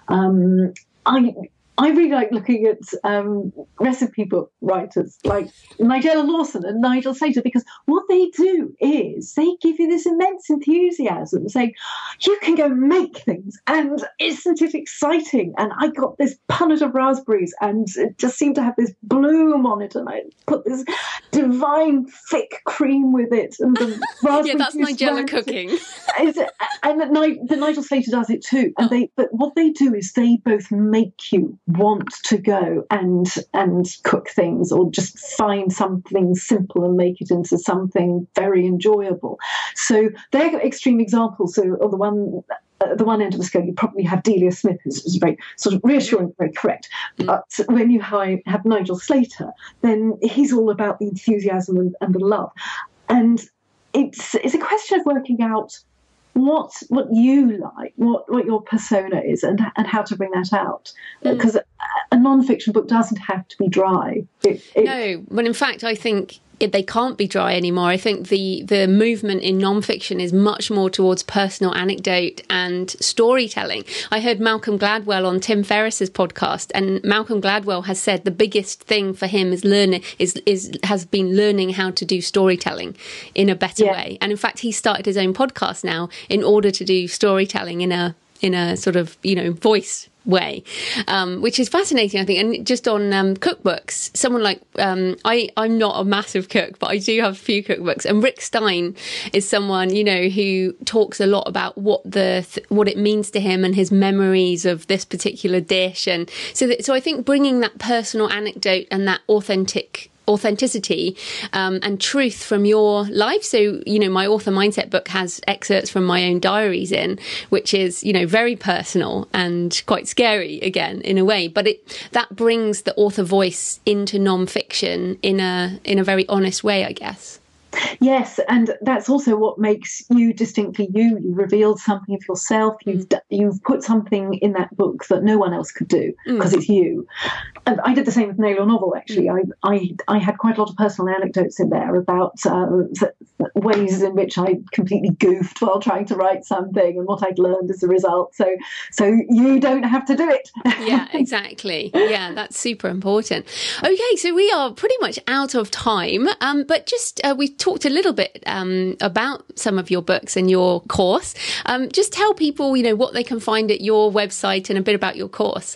Um, I I really like looking at um, recipe book writers like Nigella Lawson and Nigel Slater, because what they do is they give you this immense enthusiasm, saying, you can go make things, and isn't it exciting? And I got this punnet of raspberries, and it just seemed to have this bloom on it, and I put this divine thick cream with it, and the raspberry yeah, that's Nigella cooking. and the, the Nigel Slater does it too. And they, but what they do is they both make you want to go and and cook things, or just find something simple and make it into something very enjoyable. So they're extreme examples. So on the one at the one end of the scale, you probably have Delia Smith, who's, who's very sort of reassuring, very correct. Mm. But when you have, have Nigel Slater, then he's all about the enthusiasm and, and the love. And it's it's a question of working out what what you like, what, what your persona is, and and how to bring that out. Because mm. a, a non-fiction book doesn't have to be dry. It, it, no, but in fact, I think it, they can't be dry anymore. I think the the movement in non-fiction is much more towards personal anecdote and storytelling. I heard Malcolm Gladwell on Tim Ferriss's podcast, and Malcolm Gladwell has said the biggest thing for him is learning is is has been learning how to do storytelling in a better yeah. way. And in fact, he started his own podcast now in order to do storytelling in a in a sort of, you know, voice way, um, which is fascinating, I think. And just on um, cookbooks, someone like um, I, I'm not a massive cook, but I do have a few cookbooks. And Rick Stein is someone, you know, who talks a lot about what the th- what it means to him and his memories of this particular dish. And so, that, so I think bringing that personal anecdote and that authentic authenticity um, and truth from your life. So, you know, my Author Mindset book has excerpts from my own diaries in, which is, you know, very personal and quite scary again in a way, but it that brings the author voice into non-fiction in a in a very honest way, I guess. Yes, and that's also what makes you distinctly you. You revealed something of yourself. You've mm. you've put something in that book that no one else could do because mm. it's you. And I did the same with Nail Your Novel, actually. Mm. I, I I had quite a lot of personal anecdotes in there about uh, ways in which I completely goofed while trying to write something and what I'd learned as a result. So so you don't have to do it. Yeah, exactly. Yeah, that's super important. Okay, so we are pretty much out of time, um, but just uh, we talked a little bit um, about some of your books and your course. Um, just tell people, you know, what they can find at your website and a bit about your course.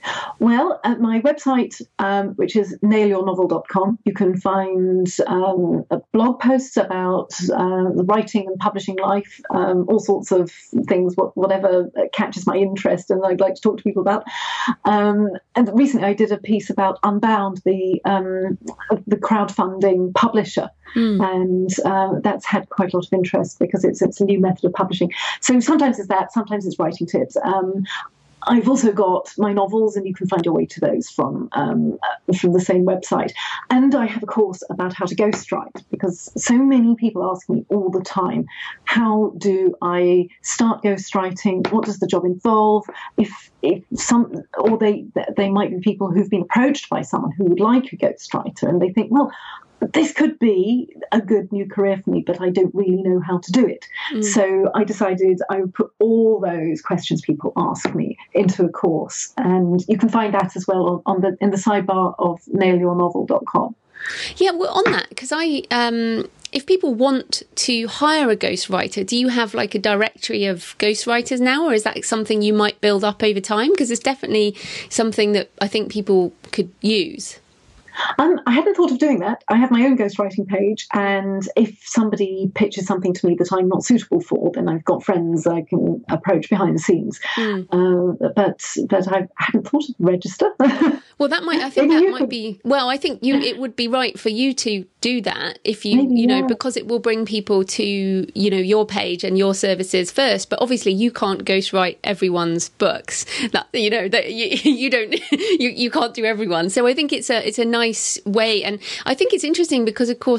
Well, at my website, um, which is nail your novel dot com, you can find um, blog posts about uh, the writing and publishing life, um, all sorts of things, what, whatever catches my interest and I'd like to talk to people about. Um, and recently I did a piece about Unbound, the um, the crowdfunding publisher. Mm. And uh, that's had quite a lot of interest because it's it's a new method of publishing. So sometimes it's that, sometimes it's writing tips. Um, I've also got my novels, and you can find your way to those from um, from the same website. And I have a course about how to ghostwrite, because so many people ask me all the time, how do I start ghostwriting? What does the job involve? If if some, or they they might be people who've been approached by someone who would like a ghostwriter, and they think, well, this could be a good new career for me, but I don't really know how to do it. Mm. So I decided I would put all those questions people ask me into a course. And you can find that as well on, on the in the sidebar of nail your novel dot com. Yeah, well, on that, because I... Um... if people want to hire a ghostwriter, do you have like a directory of ghostwriters now, or is that something you might build up over time? Because it's definitely something that I think people could use. Um, I hadn't thought of doing that. I have my own ghostwriting page, and if somebody pitches something to me that I'm not suitable for, then I've got friends I can approach behind the scenes. Mm. Uh, but but I hadn't thought of register. Well, that might. I think that might be. Well, I think you. It would be right for you to do that if you, Maybe, you know, yeah. because it will bring people to, you know, your page and your services first. But obviously, you can't ghostwrite everyone's books. That you know that you, you don't. You, you can't do everyone. So I think it's a it's a nice way, and I think it's interesting because, of course,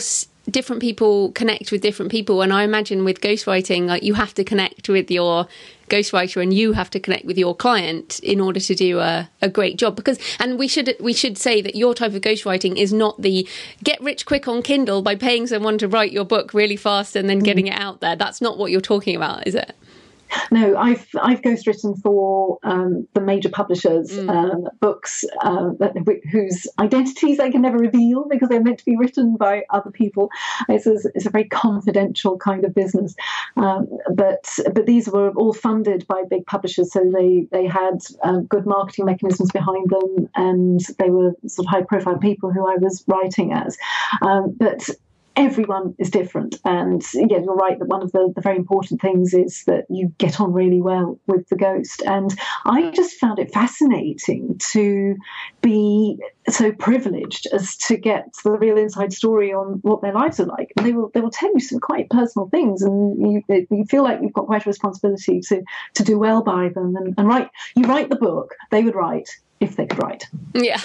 different people connect with different people. And I imagine with ghostwriting, like you have to connect with your ghostwriter and you have to connect with your client in order to do a, a great job. Because, and we should we should say that your type of ghostwriting is not the get rich quick on Kindle by paying someone to write your book really fast and then getting it out there. That's not what you're talking about, is it? No, I've I've ghostwritten for um, the major publishers, mm. um, books uh, that, whose identities I can never reveal because they're meant to be written by other people. It's a, it's a very confidential kind of business. Um, but but these were all funded by big publishers, so they they had um, good marketing mechanisms behind them, and they were sort of high profile people who I was writing as. Um, but everyone is different. And yeah, you're right that one of the, the very important things is that you get on really well with the ghost. And I just found it fascinating to be so privileged as to get the real inside story on what their lives are like. And they will they will tell you some quite personal things, and you you feel like you've got quite a responsibility to to do well by them. And, and write, you write the book they would write if they could write. Yeah.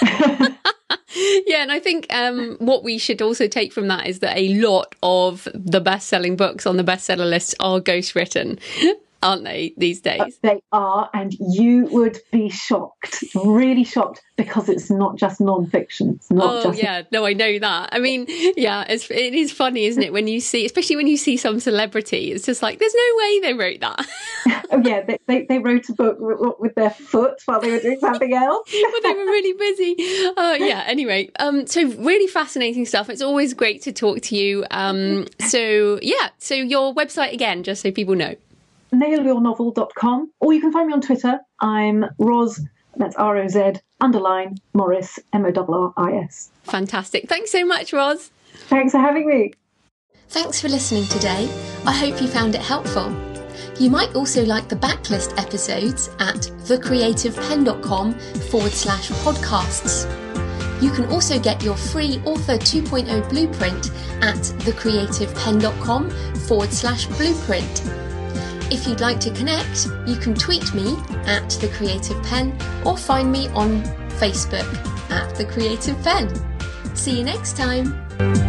Yeah, and I think um, what we should also take from that is that a lot of the best-selling books on the bestseller lists are ghostwritten, aren't they, these days? Uh, they are, and you would be shocked, really shocked, because it's not just non-fiction. It's not oh, just yeah, no, I know that. I mean, yeah, it's, it is funny, isn't it, when you see, especially when you see some celebrity, it's just like, there's no way they wrote that. Oh, yeah, they, they, they wrote a book with, with their foot while they were doing something else. Well, they were really busy. Uh, yeah, anyway, um, so really fascinating stuff. It's always great to talk to you. Um, so, yeah, so your website again, just so people know. nail your novel dot com, or you can find me on Twitter. I'm Roz, that's R O Z, underline, Morris, M O R R I S. Fantastic. Thanks so much, Roz. Thanks for having me. Thanks for listening today. I hope you found it helpful. You might also like the backlist episodes at thecreativepen.com forward slash podcasts. You can also get your free Author two point oh blueprint at thecreativepen.com forward slash blueprint. If you'd like to connect, you can tweet me at The Creative Pen or find me on Facebook at The Creative Pen. See you next time.